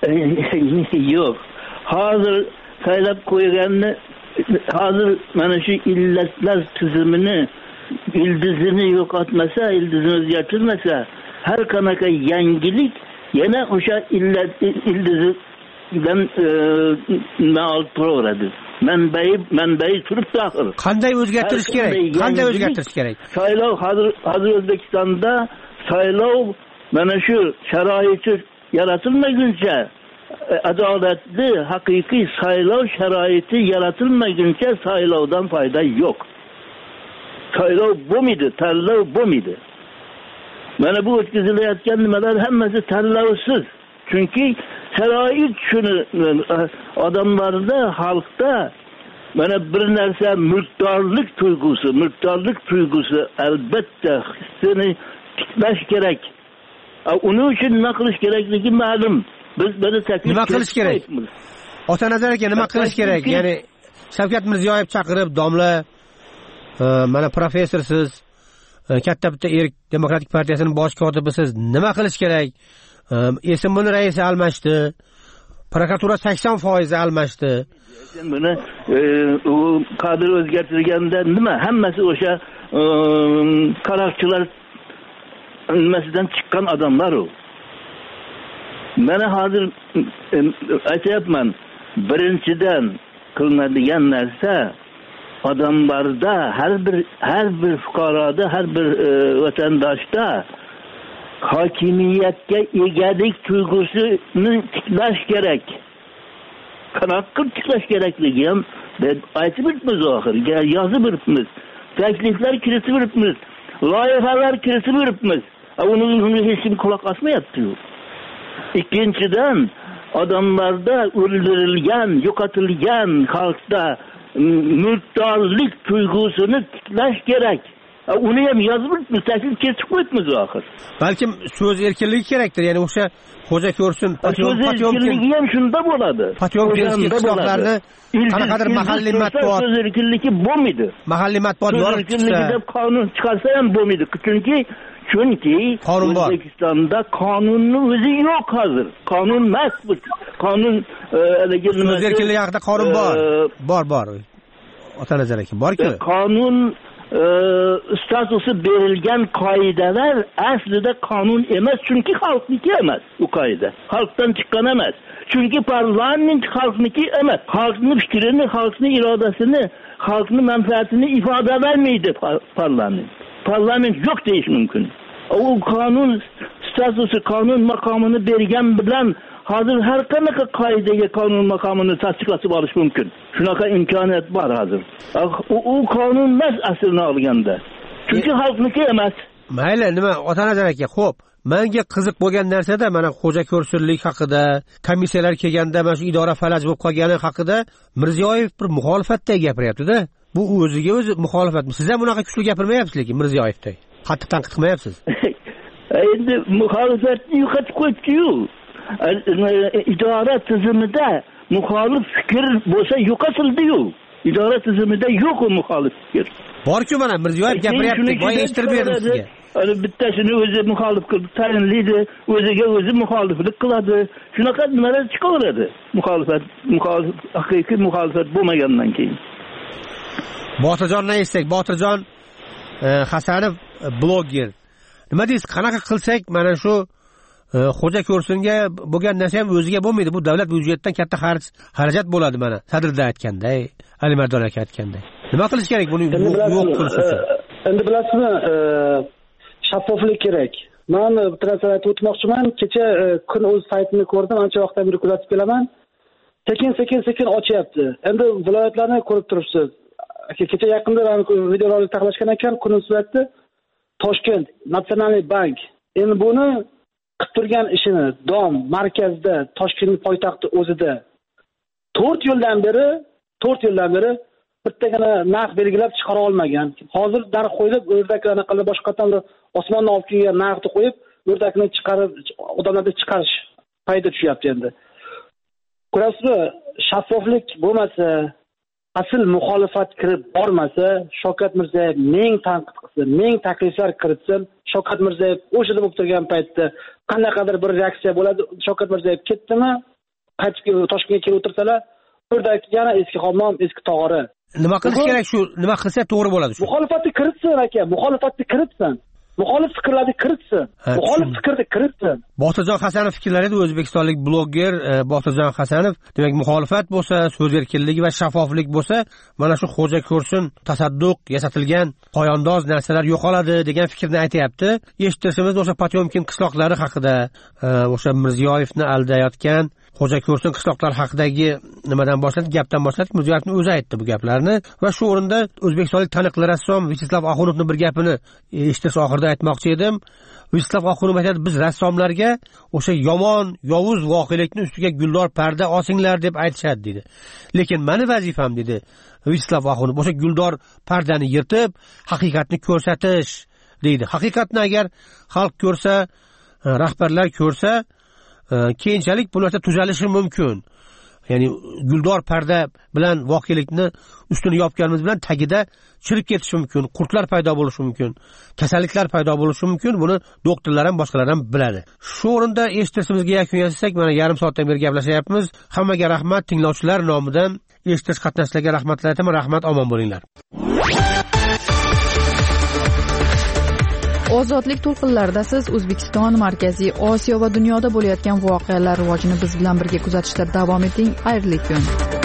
yo'q. Hozir saylab qo'yganni hozir mana shu illatlar tizimini, ildizini yo'qotmasa, ildizini o'zgartirmasa, har qanaqa yangilik yana o'sha illat ildizidan nima olib turaveradi. Manbai manbai turibdi axir. Qanday o'zgartirish kerak? Qanday o'zgartirish kerak? Saylov hozir hozir O'zbekistonda saylov mana shu sharoiti yaratilmaguncha, adolatli, haqiqiy saylov sharoiti yaratilmaguncha saylovdan foyda yo'q. Saylov bo'lmaydi, tanlov bo'lmaydi. mana bu o'tkazilayotgan nimalar hammasi tanlovsiz. Chunki sharoit shuni odamlarda, xalqda mana bir narsa mulkdorlik tuyg'usi, mulkdorlik tuyg'usi albatta hissini tiklash kerak. Uning uchun nima qilish kerakligi ma'lum. Biz buni taklif nima qilish kerak? Ota nazar aka, nima qilish kerak? Ya'ni Shavkat Mirziyoyev chaqirib, domla mana professorsiz, katta bitta erk demokratik partiyasining bosh kotibisiz, nima qilish kerak? Esimni raisi almashdi. Prokuratura sakson foiz almashdi. Buni u kadr o'zgartirilganda nima? Hammasi o'sha qaroqchilar nimasidan chiqqan odamlar u. Mana hozir aytyapman, birinchidan qilinadigan narsa odamlarda, har bir har bir fuqaroda, har bir vatandoshda hokimiyatga egalik tuyg'usini tiklash kerak. Qanaqa qilib tiklash kerakligi ham aytib o'tmiz, oxirga yozib o'tmiz. Takliflar kiritib o'tmiz. Loyihalar kiritib o'tmiz. Uni hech kim quloq osmayapti. Ikkinchidan, odamlarda o'ldirilgan, yo'qotilgan xalqda mulkdorlik tuyg'usini tiklash kerak. Uni ham yozib o'tmiz, taklif kiritib qo'yibmiz oxir. Balkim so'z erkinligi kerakdir, ya'ni o'sha xo'ja ko'rsin, so'z erkinligi ham shunda bo'ladi. Potyomkinskiy qishloqlarni qanaqadir mahalliy matbuot, so'z erkinligi bo'lmaydi. Mahalliy matbuot yorib chiqsa, deb qonun chiqarsa ham bo'lmaydi. Chunki chunki O'zbekistonda qonunning o'zi yo'q hozir. Qonun emas bu. Qonun haligi nima? So'z erkinligi haqida qonun bor. Bor, bor. Ota nazar aka, bor-ku. Qonun statusi berilgan qoidalar aslida qonun emas, chunki xalqniki emas u qoida. Xalqdan chiqqan emas. Chunki parlament xalqniki emas. Xalqning fikrini, xalqning irodasini, xalqning manfaatini ifodalaymaydi parlament. Parlament yo'q deyish mumkin. U qonun statusi, qonun maqomini bergan bilan hozir har qanaqa qoidaga qonun maqomini tasdiqlatib olish mumkin. Shunaqa imkoniyat bor hozir. U qonun emas aslini olganda. Chunki xalqniki emas. Mayli, nima ota nazar aka, xo'p. Menga qiziq bo'lgan narsada mana xo'ja ko'rsinlik haqida, komissiyalar kelganda mana shu idora falaj bo'lib qolgani haqida Mirziyoyev bir muxolifatday gapiryapti-da. Bu o'ziga o'zi muxolifat. Siz ham bunaqa kuchli gapirmayapsiz, lekin Mirziyoyevday. Qattiq tanqid qilmayapsiz. Endi muxolifatni yo'qotib qo'yibdi-yu. idora tizimida muxolif fikr bo'lsa yo'qotildi-yu. İdora tizimida yo'q u muxolif fikr. Bor-ku mana Mirziyoyev gapiryapti, boya eshittirib berdim sizga. Ana bittasini o'zi muxolif qilib tayinlaydi, o'ziga o'zi muxoliflik qiladi. Shunaqa nimalar chiqaveradi. Muxolifat, muxolif haqiqiy muxolifat bo'lmagandan keyin. Botirjondan eshitsak, Botirjon Hasanov blogger. Nima deysiz, qanaqa qilsak mana shu xo'ja ko'rsinga bo'lgan narsa ham o'ziga bo'lmaydi. Bu davlat byudjetidan katta xaraj xarajat bo'ladi mana. Sadrda aytganday, Alimardon aka aytganday. Nima qilish kerak buni yo'q qilish uchun? Endi bilasizmi, shaffoflik kerak. Men bitta narsa aytib o'tmoqchiman. Kecha kun o'z saytini ko'rdim, ancha vaqtdan beri kuzatib kelaman. Sekin sekin sekin ochyapti. Endi viloyatlarni ko'rib turibsiz. Kecha yaqinda videorolik taqlashgan ekan, kun suratda Toshkent Nasional bank endi buni qilib turgan ishini dom markazda, Toshkent poytaxti o'zida to'rt yildan beri to'rt yildan beri bittagina narx belgilab chiqara olmagan. Hozir narx qo'yib, o'rdaklarni qilib boshqatdan osmondan olib kelgan narxni qo'yib, o'rdakni chiqarib odamlarga chiqarish payda tushyapti endi. Ko'rasizmi, shaffoflik bo'lmasa, asl muxolifat kirib bormasa, Shavkat Mirziyoyev ming tanqid qilsin, ming takliflar kiritsin, Shavkat Mirziyoyev o'shada bo'lib turgan paytda qanaqadir bir reaksiya bo'ladi. Shavkat Mirziyoyev ketdimi, qaytib Toshkentga kelib o'tirsalar, o'rdak yana eski hammom, eski tog'ori. Nima qilish kerak shu? Nima qilsa to'g'ri bo'ladi shu? Muxolifatni kiritsin aka, muxolifatni kiritsin. Muxolif fikrlarni kiritsin. Muxolif fikrni kiritsin. Botirjon Hasanov fikrlari edi, o'zbekistonlik blogger Botirjon Hasanov. Demak, muxolifat bo'lsa, so'z erkinligi va shaffoflik bo'lsa, mana shu xo'ja ko'rsin, tasadduq, yasatilgan qoyondoz narsalar yo'qoladi degan fikrni aytayapti. Eshitishimiz o'sha Potyomkin qishloqlari haqida, o'sha Mirziyoyevni aldayotgan xo'ja ko'rsin qishloqlar haqidagi nimadan boshlab, gapdan boshlab Mirziyoyevni o'zi aytdi bu gaplarni va shu o'rinda o'zbekistonlik taniqli rassom Vyacheslav Axunovning bir gapini eshitish oxirida aytmoqchi edim. Vislav Oxunov aytadi, biz rassomlarga o'sha yomon, yovuz voqelikni ustiga guldor parda osinglar deb aytishadi dedi. Lekin meni vazifam dedi Vislav Oxunov o'sha guldor pardani yirtib, haqiqatni ko'rsatish deydi. Haqiqatni agar xalq ko'rsa, rahbarlar ko'rsa, keyinchalik bu narsa tuzalishi mumkin. Ya'ni guldor parda bilan voqelikni ustini yopganimiz bilan tagida chirib ketishi mumkin, qurtlar paydo bo'lishi mumkin, kasalliklar paydo bo'lishi mumkin. Buni doktorlar ham boshqalar ham biladi. Shu o'rinda eshitishimizga yakun yasasak, mana yarim soatdan beri gaplashyapmiz. Hammaga rahmat, tinglovchilar nomidan eshitish qatnashchilarga rahmatlar aytaman. Rahmat, omon bo'linglar. Ozodlik to'lqinlarida siz O'zbekiston, Markaziy Osiyo va dunyoda bo'layotgan voqealar rivojini biz bilan birga kuzatishda davom eting. Xayrli kun.